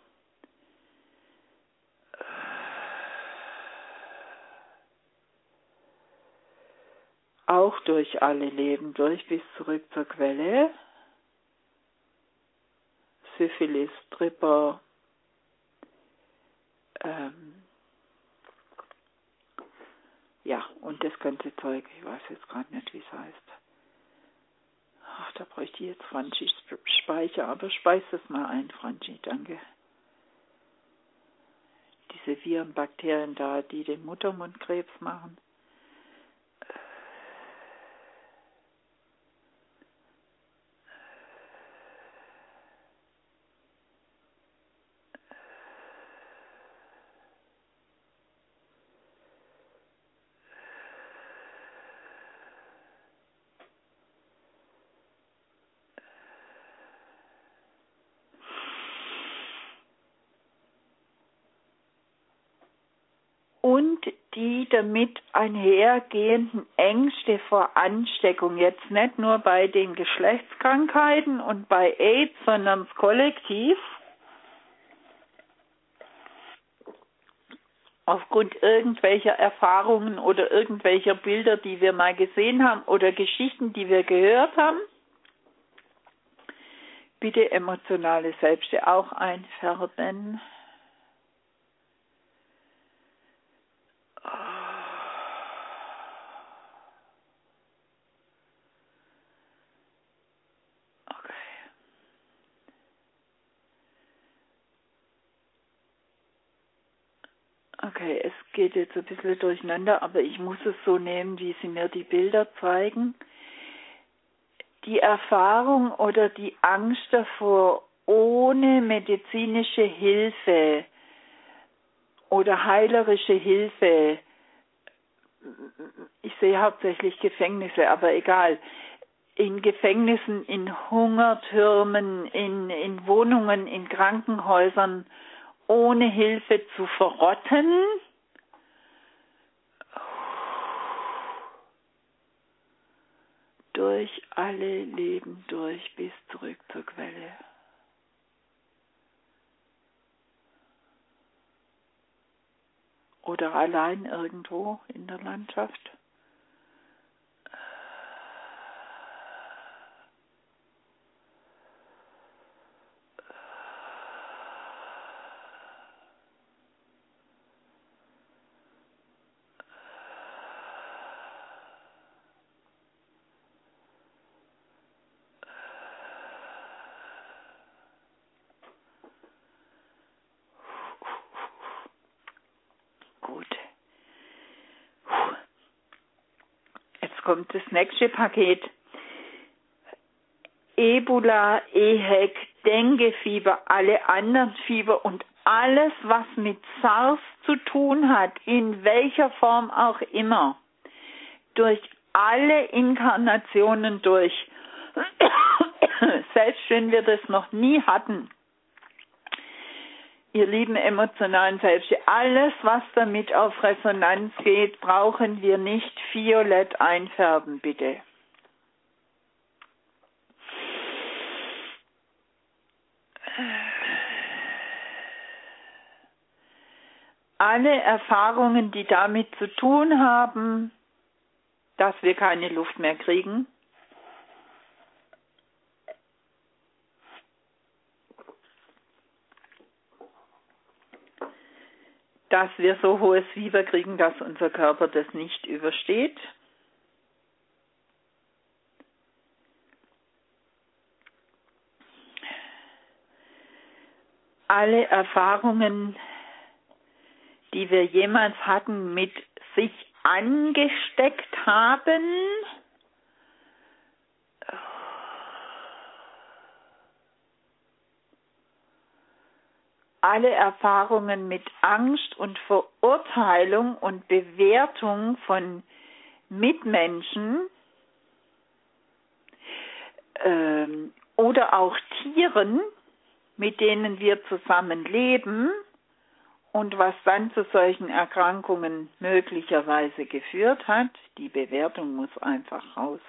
Auch durch alle Leben durch, bis zurück zur Quelle. Syphilis, Tripper, ja, und das ganze Zeug, ich weiß jetzt gerade nicht, wie es heißt. Ach, da bräuchte ich jetzt Franzis Speicher, aber speis das mal ein, Franzi, danke. Diese Viren, Bakterien da, die den Muttermundkrebs machen. Und die damit einhergehenden Ängste vor Ansteckung, jetzt nicht nur bei den Geschlechtskrankheiten und bei AIDS, sondern kollektiv, aufgrund irgendwelcher Erfahrungen oder irgendwelcher Bilder, die wir mal gesehen haben oder Geschichten, die wir gehört haben, bitte emotionale Selbste auch einfärben. Okay, es geht jetzt ein bisschen durcheinander, aber ich muss es so nehmen, wie sie mir die Bilder zeigen. Die Erfahrung oder die Angst davor, ohne medizinische Hilfe oder heilerische Hilfe, ich sehe hauptsächlich Gefängnisse, aber egal, in Gefängnissen, in Hungertürmen, in Wohnungen, in Krankenhäusern, ohne Hilfe zu verrotten, durch alle Leben durch bis zurück zur Quelle. Oder allein irgendwo in der Landschaft. Gut. Jetzt kommt das nächste Paket. Ebola, EHEC, Denguefieber, alle anderen Fieber und alles, was mit SARS zu tun hat, in welcher Form auch immer, durch alle Inkarnationen durch, selbst wenn wir das noch nie hatten, ihr lieben emotionalen Selbst, alles, was damit auf Resonanz geht, brauchen wir nicht violett einfärben, bitte. Alle Erfahrungen, die damit zu tun haben, dass wir keine Luft mehr kriegen, dass wir so hohes Fieber kriegen, dass unser Körper das nicht übersteht. Alle Erfahrungen, die wir jemals hatten, mit sich angesteckt haben, alle Erfahrungen mit Angst und Verurteilung und Bewertung von Mitmenschen oder auch Tieren, mit denen wir zusammen leben und was dann zu solchen Erkrankungen möglicherweise geführt hat. Die Bewertung muss einfach raus.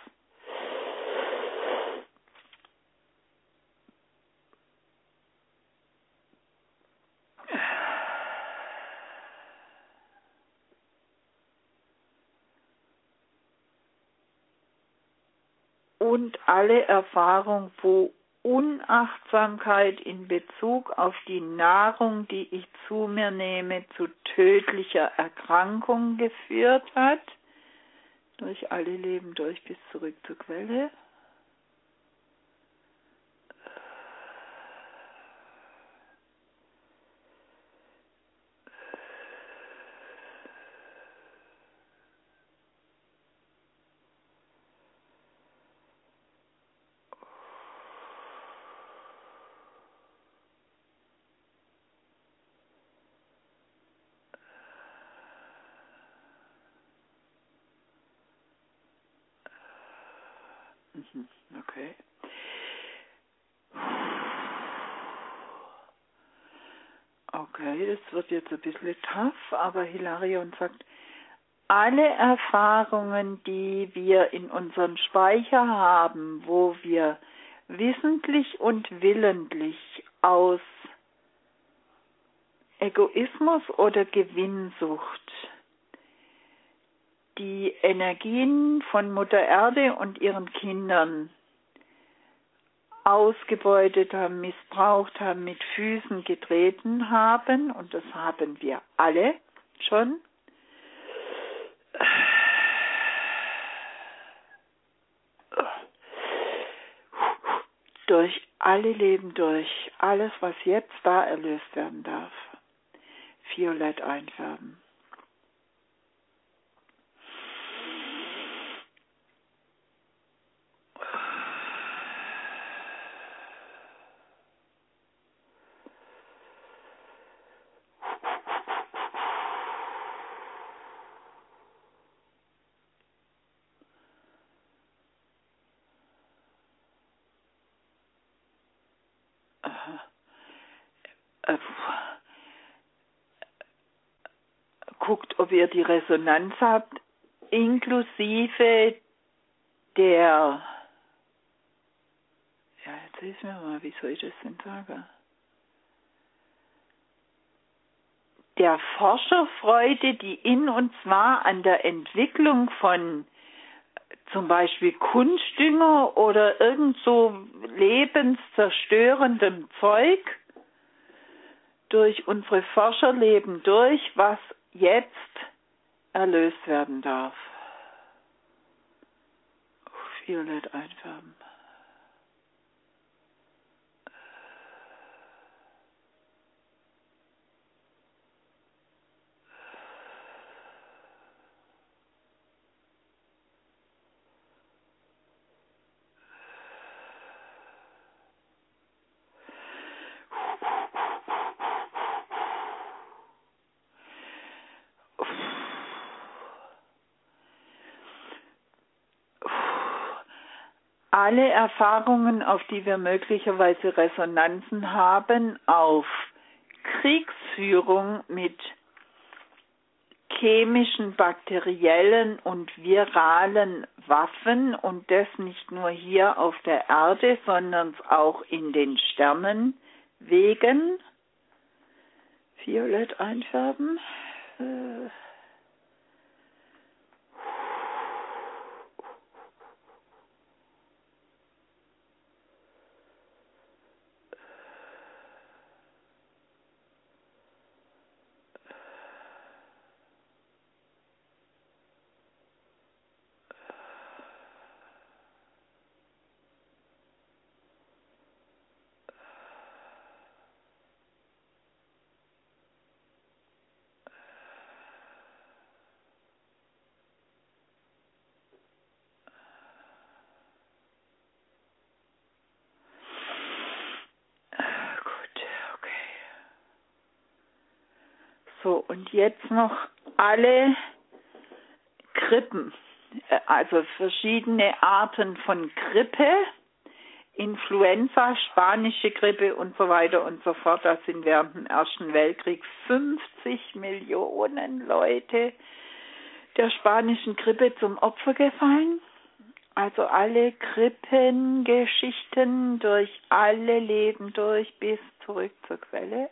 Und alle Erfahrung, wo Unachtsamkeit in Bezug auf die Nahrung, die ich zu mir nehme, zu tödlicher Erkrankung geführt hat, durch alle Leben durch bis zurück zur Quelle. Okay. Okay, das wird jetzt ein bisschen tough, aber Hilarion sagt, alle Erfahrungen, die wir in unserem Speicher haben, wo wir wissentlich und willentlich aus Egoismus oder Gewinnsucht die Energien von Mutter Erde und ihren Kindern ausgebeutet haben, missbraucht haben, mit Füßen getreten haben, und das haben wir alle schon, durch alle Leben durch, alles, was jetzt da erlöst werden darf, violett einfärben. Guckt, ob ihr die Resonanz habt, inklusive der, ja, jetzt lesen wir mal, wie soll ich das denn sagen? Der Forscherfreude, die in uns war an der Entwicklung von zum Beispiel Kunstdünger oder irgend so lebenszerstörendem Zeug durch unsere Forscherleben durch, was jetzt erlöst werden darf. Violett einfärben. Alle Erfahrungen, auf die wir möglicherweise Resonanzen haben, auf Kriegsführung mit chemischen, bakteriellen und viralen Waffen, und das nicht nur hier auf der Erde, sondern auch in den Sternenwegen. Violett einfärben. So, und jetzt noch alle Grippen, also verschiedene Arten von Grippe, Influenza, spanische Grippe und so weiter und so fort. Da sind während dem Ersten Weltkrieg 50 Millionen Leute der spanischen Grippe zum Opfer gefallen. Also alle Grippengeschichten durch alle Leben durch bis zurück zur Quelle.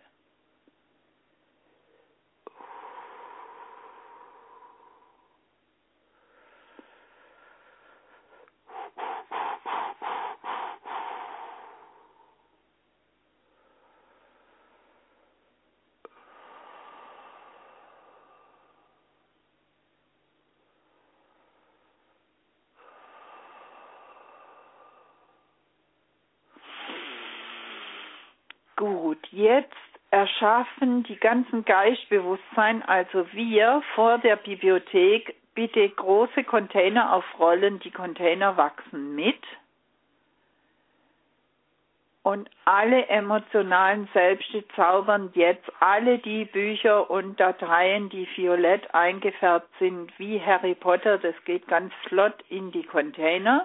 Gut, jetzt erschaffen die ganzen Geistbewusstsein, also wir vor der Bibliothek, bitte große Container aufrollen, die Container wachsen mit. Und alle emotionalen Selbste zaubern jetzt alle die Bücher und Dateien, die violett eingefärbt sind, wie Harry Potter, das geht ganz flott in die Container.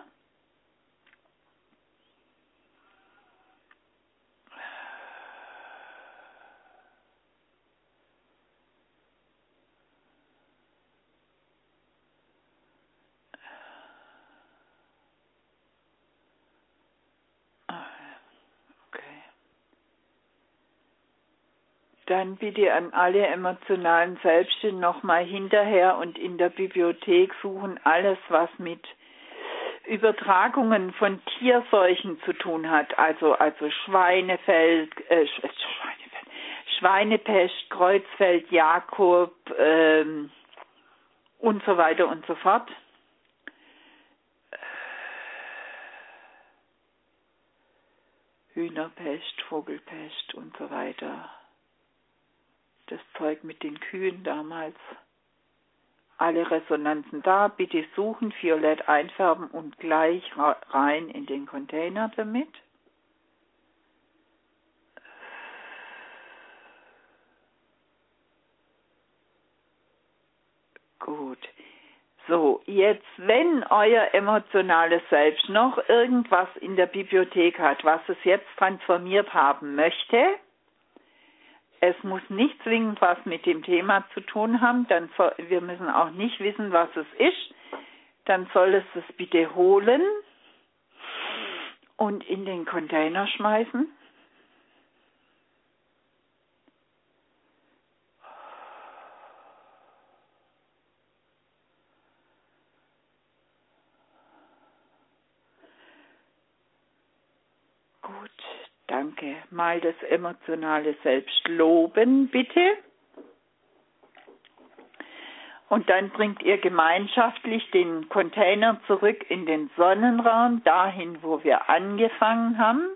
Dann bitte an alle emotionalen Selbste nochmal hinterher und in der Bibliothek suchen alles, was mit Übertragungen von Tierseuchen zu tun hat, also Schweinepest, Kreuzfeld, Jakob und so weiter und so fort. Hühnerpest, Vogelpest und so weiter. Das Zeug mit den Kühen damals. Alle Resonanzen da, bitte suchen, violett einfärben und gleich rein in den Container damit. Gut. So, jetzt, wenn euer emotionales Selbst noch irgendwas in der Bibliothek hat, was es jetzt transformiert haben möchte, es muss nicht zwingend was mit dem Thema zu tun haben, wir müssen auch nicht wissen, was es ist, dann soll es das bitte holen und in den Container schmeißen. Gut, danke. Mal das emotionale Selbst loben, bitte. Und dann bringt ihr gemeinschaftlich den Container zurück in den Sonnenraum, dahin, wo wir angefangen haben.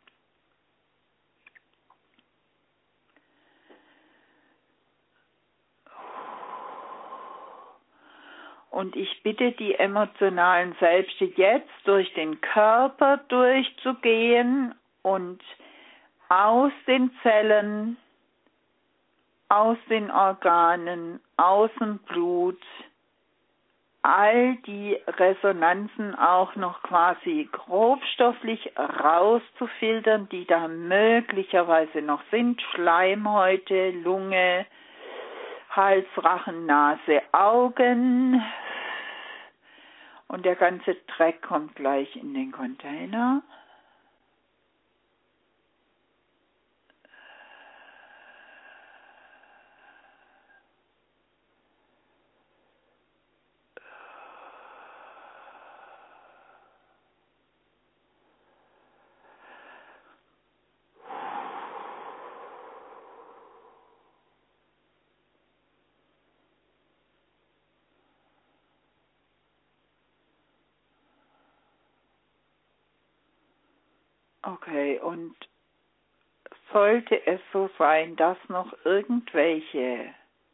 Und ich bitte die emotionalen Selbste jetzt durch den Körper durchzugehen und aus den Zellen, aus den Organen, aus dem Blut, all die Resonanzen auch noch quasi grobstofflich rauszufiltern, die da möglicherweise noch sind, Schleimhäute, Lunge, Hals, Rachen, Nase, Augen. Und der ganze Dreck kommt gleich in den Container. Okay, und sollte es so sein, dass noch irgendwelche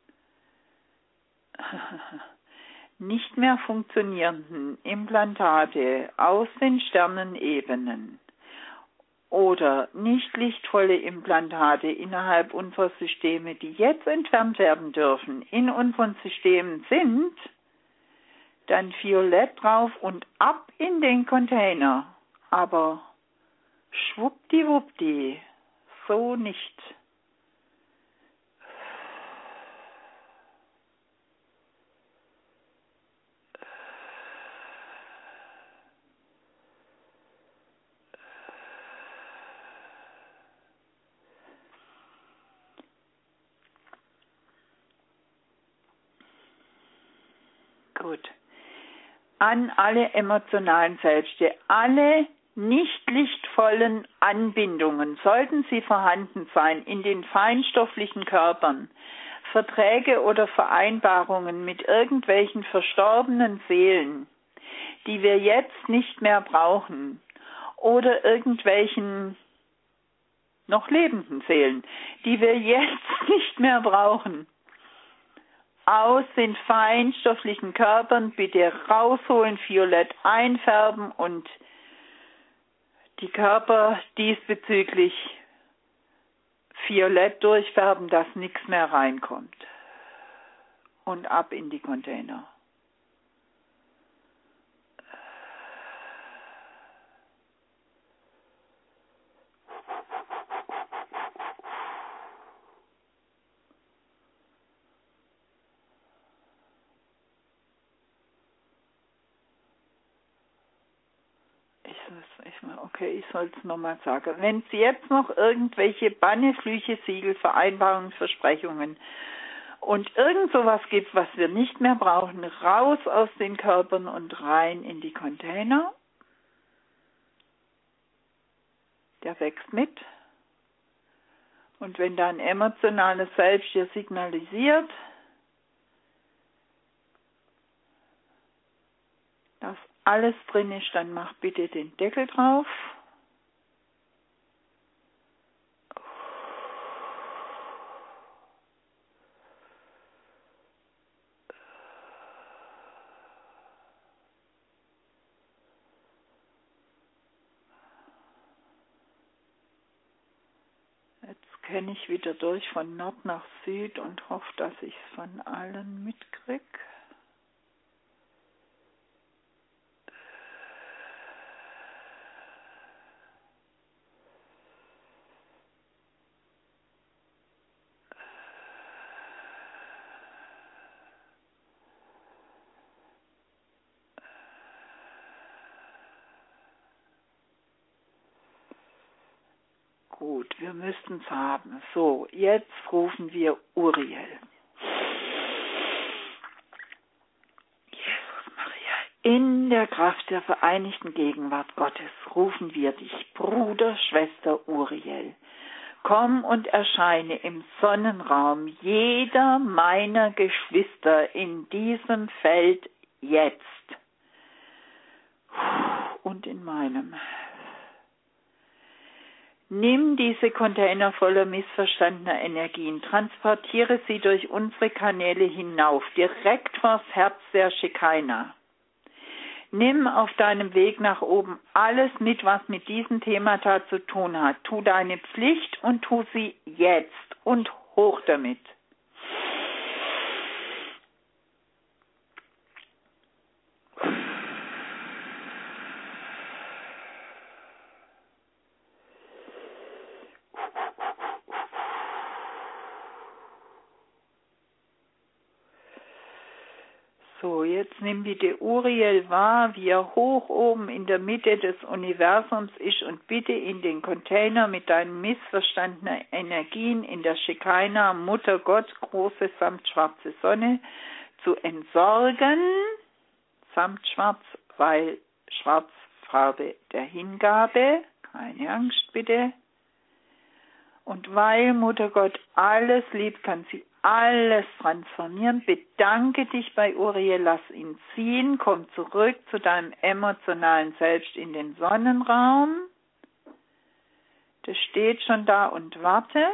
nicht mehr funktionierenden Implantate aus den Sternenebenen oder nicht lichtvolle Implantate innerhalb unserer Systeme, die jetzt entfernt werden dürfen, in unseren Systemen sind, dann violett drauf und ab in den Container. Aber schwuppdiwuppdi, so nicht. Gut. An alle emotionalen Selbste, alle nicht lichtvollen Anbindungen, sollten sie vorhanden sein in den feinstofflichen Körpern, Verträge oder Vereinbarungen mit irgendwelchen verstorbenen Seelen, die wir jetzt nicht mehr brauchen, oder irgendwelchen noch lebenden Seelen, die wir jetzt nicht mehr brauchen, aus den feinstofflichen Körpern bitte rausholen, violett einfärben und die Körper diesbezüglich violett durchfärben, dass nichts mehr reinkommt. Und ab in die Container. Ich soll es nochmal sagen. Wenn Sie jetzt noch irgendwelche Banne, Flüche, Siegel, Vereinbarungen, Versprechungen und irgend sowas gibt, was wir nicht mehr brauchen, raus aus den Körpern und rein in die Container. Der wächst mit. Und wenn da ein emotionales Selbst dir signalisiert, dass alles drin ist, dann mach bitte den Deckel drauf. Jetzt scanne ich wieder durch von Nord nach Süd und hoffe, dass ich es von allen mitkriege. Gut, wir müssten es haben. So, jetzt rufen wir Uriel. Jesus Maria, in der Kraft der vereinigten Gegenwart Gottes rufen wir dich, Bruder, Schwester Uriel. Komm und erscheine im Sonnenraum jeder meiner Geschwister in diesem Feld jetzt und in meinem. Nimm diese Container voller missverstandener Energien, transportiere sie durch unsere Kanäle hinauf, direkt vors Herz der Shekinah. Nimm auf deinem Weg nach oben alles mit, was mit diesem Themata zu tun hat. Tu deine Pflicht und tu sie jetzt und hoch damit. So, jetzt nimm bitte Uriel wahr, wie er hoch oben in der Mitte des Universums ist und bitte in den Container mit deinen missverstandenen Energien in der Shekinah, Mutter Gott, große samt schwarze Sonne, zu entsorgen, samt schwarz, weil schwarz Farbe der Hingabe, keine Angst bitte. Und weil Mutter Gott alles liebt, kann sie alles transformieren. Bedanke dich bei Uriel, lass ihn ziehen, komm zurück zu deinem emotionalen Selbst in den Sonnenraum. Das steht schon da und wartet.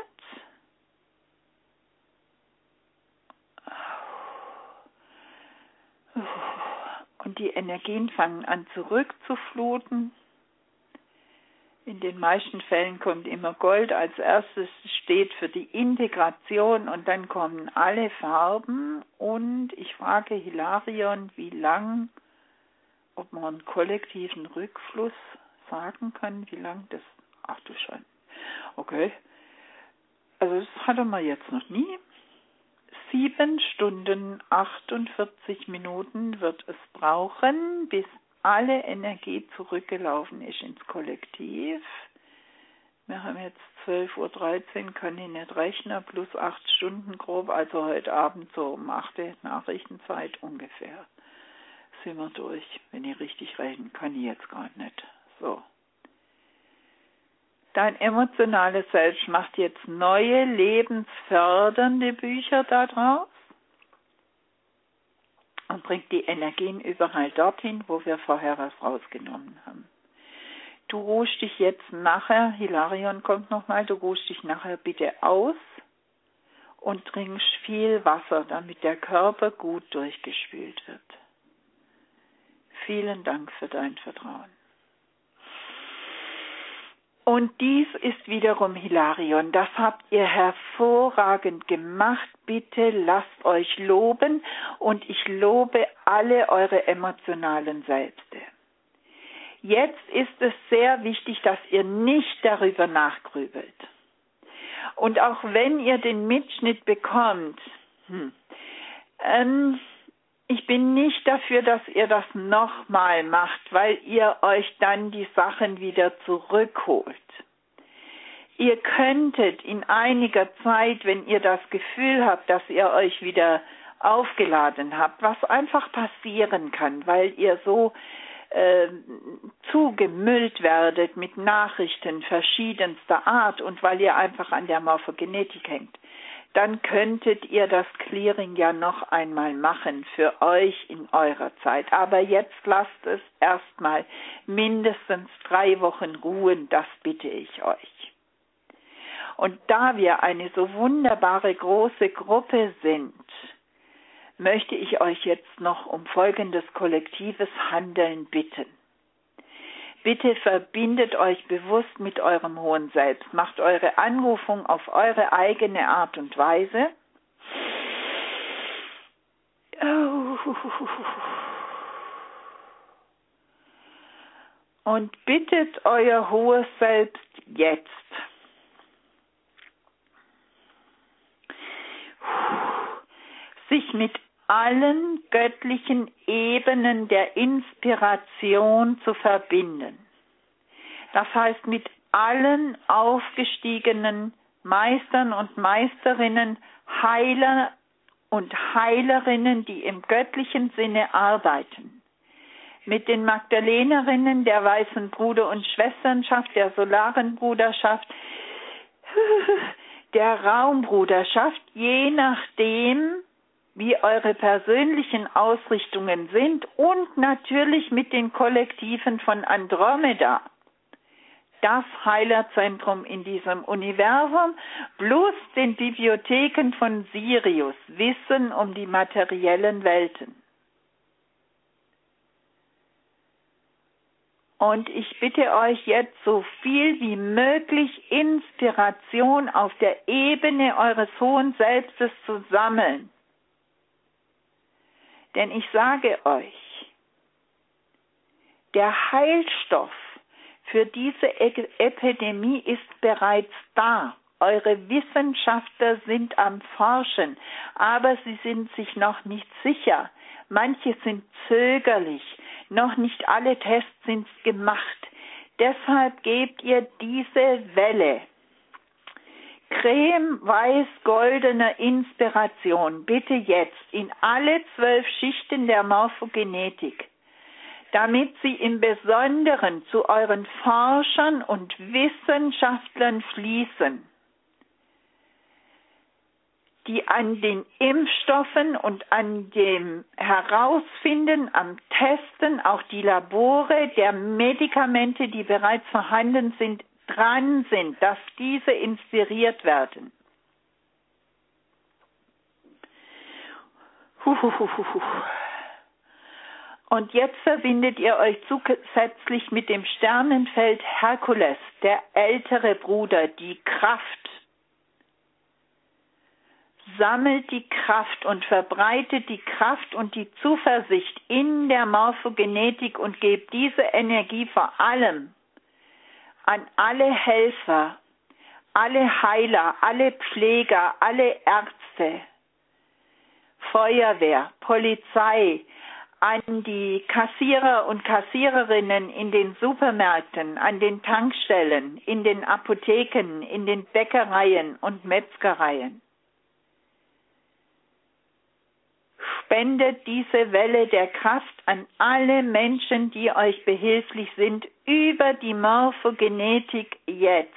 Und die Energien fangen an zurückzufluten. In den meisten Fällen kommt immer Gold als erstes, steht für die Integration und dann kommen alle Farben. Und ich frage Hilarion, wie lang, ob man einen kollektiven Rückfluss sagen kann, wie lang das, ach du Scheiße, okay. Also das hatten wir jetzt noch nie. 7 Stunden 48 Minuten wird es brauchen, bis alle Energie zurückgelaufen ist ins Kollektiv. Wir haben jetzt 12:13 Uhr, kann ich nicht rechnen, plus 8 Stunden grob, also heute Abend so um 8 Uhr Nachrichtenzeit ungefähr. Sind wir durch, wenn ich richtig rechnen kann, ich jetzt gar nicht. So. Dein emotionales Selbst macht jetzt neue, lebensfördernde Bücher daraus und bringt die Energien überall dorthin, wo wir vorher was rausgenommen haben. Du ruhst dich jetzt nachher, Hilarion kommt nochmal, du ruhst dich nachher bitte aus und trinkst viel Wasser, damit der Körper gut durchgespült wird. Vielen Dank für dein Vertrauen. Und dies ist wiederum Hilarion. Das habt ihr hervorragend gemacht. Bitte lasst euch loben und ich lobe alle eure emotionalen Selbste. Jetzt ist es sehr wichtig, dass ihr nicht darüber nachgrübelt. Und auch wenn ihr den Mitschnitt bekommt, ich bin nicht dafür, dass ihr das nochmal macht, weil ihr euch dann die Sachen wieder zurückholt. Ihr könntet in einiger Zeit, wenn ihr das Gefühl habt, dass ihr euch wieder aufgeladen habt, was einfach passieren kann, weil ihr so zugemüllt werdet mit Nachrichten verschiedenster Art und weil ihr einfach an der Morphogenetik hängt, dann könntet ihr das Clearing ja noch einmal machen für euch in eurer Zeit. Aber jetzt lasst es erstmal mindestens 3 Wochen ruhen, das bitte ich euch. Und da wir eine so wunderbare große Gruppe sind, möchte ich euch jetzt noch um folgendes kollektives Handeln bitten. Bitte verbindet euch bewusst mit eurem hohen Selbst. Macht eure Anrufung auf eure eigene Art und Weise. Und bittet euer hohes Selbst jetzt. Sich mit allen göttlichen Ebenen der Inspiration zu verbinden. Das heißt, mit allen aufgestiegenen Meistern und Meisterinnen, Heiler und Heilerinnen, die im göttlichen Sinne arbeiten. Mit den Magdalenerinnen der Weißen Bruder- und Schwesternschaft, der Solaren Bruderschaft, der Raumbruderschaft, je nachdem, wie eure persönlichen Ausrichtungen sind und natürlich mit den Kollektiven von Andromeda, das Heilerzentrum in diesem Universum, plus den Bibliotheken von Sirius, Wissen um die materiellen Welten. Und ich bitte euch jetzt so viel wie möglich Inspiration auf der Ebene eures hohen Selbstes zu sammeln. Denn ich sage euch, der Heilstoff für diese Epidemie ist bereits da. Eure Wissenschaftler sind am Forschen, aber sie sind sich noch nicht sicher. Manche sind zögerlich, noch nicht alle Tests sind gemacht. Deshalb gebt ihr diese Welle creme-weiß-goldener Inspiration bitte jetzt in alle 12 Schichten der Morphogenetik, damit sie im Besonderen zu euren Forschern und Wissenschaftlern fließen, die an den Impfstoffen und an dem Herausfinden, am Testen, auch die Labore der Medikamente, die bereits vorhanden sind, dran sind, dass diese inspiriert werden. Und jetzt verbindet ihr euch zusätzlich mit dem Sternenfeld Herkules, der ältere Bruder, die Kraft. Sammelt die Kraft und verbreitet die Kraft und die Zuversicht in der Morphogenetik und gebt diese Energie vor allem an alle Helfer, alle Heiler, alle Pfleger, alle Ärzte, Feuerwehr, Polizei, an die Kassierer und Kassiererinnen in den Supermärkten, an den Tankstellen, in den Apotheken, in den Bäckereien und Metzgereien. Spendet diese Welle der Kraft an alle Menschen, die euch behilflich sind, über die Morphogenetik jetzt.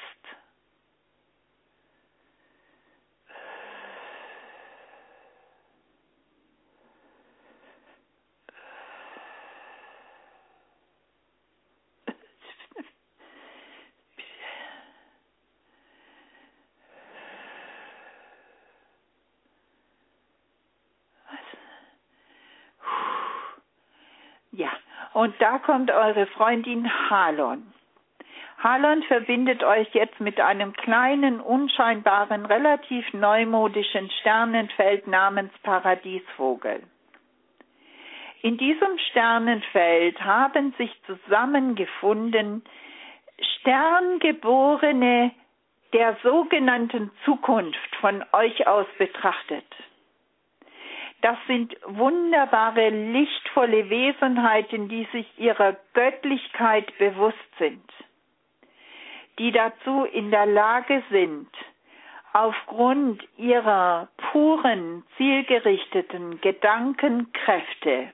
Ja, und da kommt eure Freundin Halon. Halon verbindet euch jetzt mit einem kleinen, unscheinbaren, relativ neumodischen Sternenfeld namens Paradiesvogel. In diesem Sternenfeld haben sich zusammengefunden Sterngeborene der sogenannten Zukunft von euch aus betrachtet. Das sind wunderbare, lichtvolle Wesenheiten, die sich ihrer Göttlichkeit bewusst sind, die dazu in der Lage sind, aufgrund ihrer puren, zielgerichteten Gedankenkräfte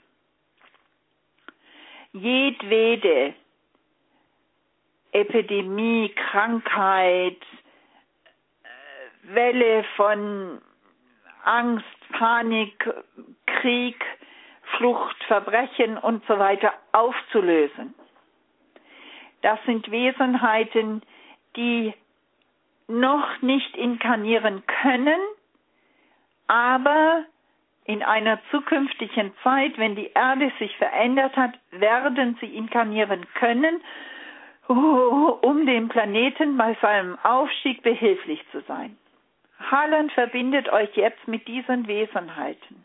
jedwede Epidemie, Krankheit, Welle von Angst, Panik, Krieg, Flucht, Verbrechen und so weiter aufzulösen. Das sind Wesenheiten, die noch nicht inkarnieren können, aber in einer zukünftigen Zeit, wenn die Erde sich verändert hat, werden sie inkarnieren können, um dem Planeten bei seinem Aufstieg behilflich zu sein. Halon verbindet euch jetzt mit diesen Wesenheiten,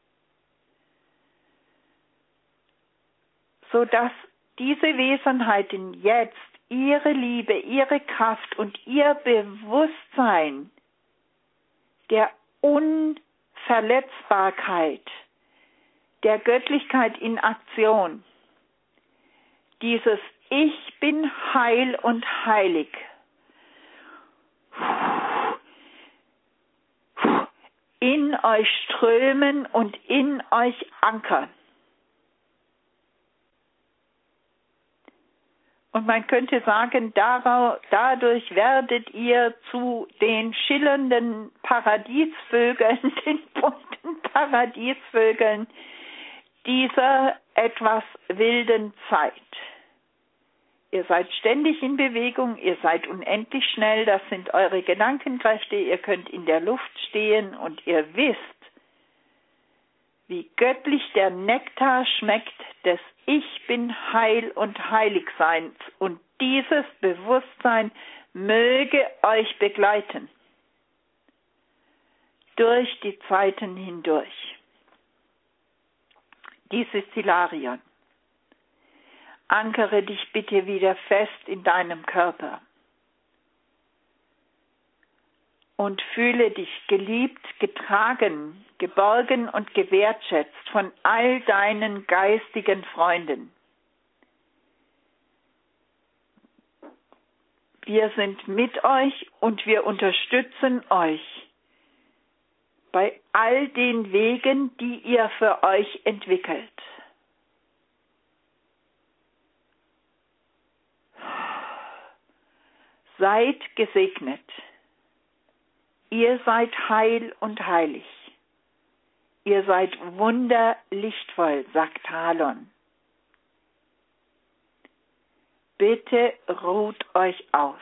sodass diese Wesenheiten jetzt ihre Liebe, ihre Kraft und ihr Bewusstsein der Unverletzbarkeit, der Göttlichkeit in Aktion, dieses Ich bin heil und heilig, in euch strömen und in euch ankern. Und man könnte sagen, dadurch werdet ihr zu den schillernden Paradiesvögeln, den bunten Paradiesvögeln dieser etwas wilden Zeit. Ihr seid ständig in Bewegung, ihr seid unendlich schnell, das sind eure Gedankenkräfte, ihr könnt in der Luft stehen und ihr wisst, wie göttlich der Nektar schmeckt des Ich bin heil und heilig Seins. Und dieses Bewusstsein möge euch begleiten durch die Zeiten hindurch. Dies ist Hilarion. Ankere dich bitte wieder fest in deinem Körper und fühle dich geliebt, getragen, geborgen und gewertschätzt von all deinen geistigen Freunden. Wir sind mit euch und wir unterstützen euch bei all den Wegen, die ihr für euch entwickelt. Seid gesegnet. Ihr seid heil und heilig. Ihr seid wunderlichtvoll, sagt Halon. Bitte ruht euch aus.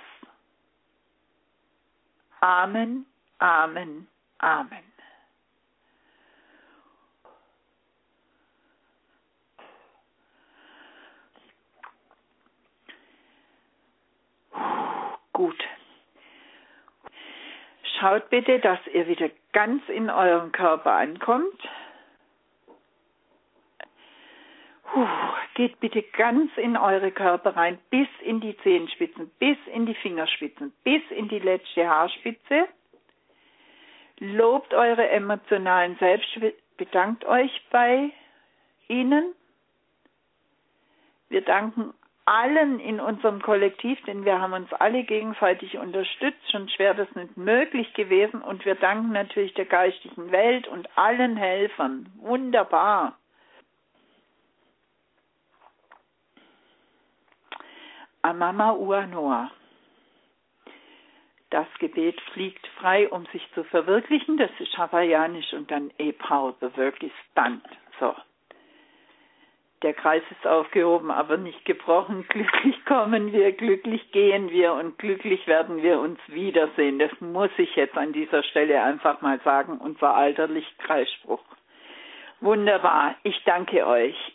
Amen, Amen, Amen. Gut. Schaut bitte, dass ihr wieder ganz in eurem Körper ankommt. Geht bitte ganz in eure Körper rein, bis in die Zehenspitzen, bis in die Fingerspitzen, bis in die letzte Haarspitze. Lobt eure emotionalen Selbst, bedankt euch bei ihnen. Wir danken allen in unserem Kollektiv, denn wir haben uns alle gegenseitig unterstützt, sonst wäre das nicht möglich gewesen. Und wir danken natürlich der geistigen Welt und allen Helfern. Wunderbar. Amama Ua Noa. Das Gebet fliegt frei, um sich zu verwirklichen. Das ist hawaiianisch und dann E-Power, the work is done. So. Der Kreis ist aufgehoben, aber nicht gebrochen. Glücklich kommen wir, glücklich gehen wir und glücklich werden wir uns wiedersehen. Das muss ich jetzt an dieser Stelle einfach mal sagen, unser alterlicher Kreisspruch. Wunderbar, ich danke euch.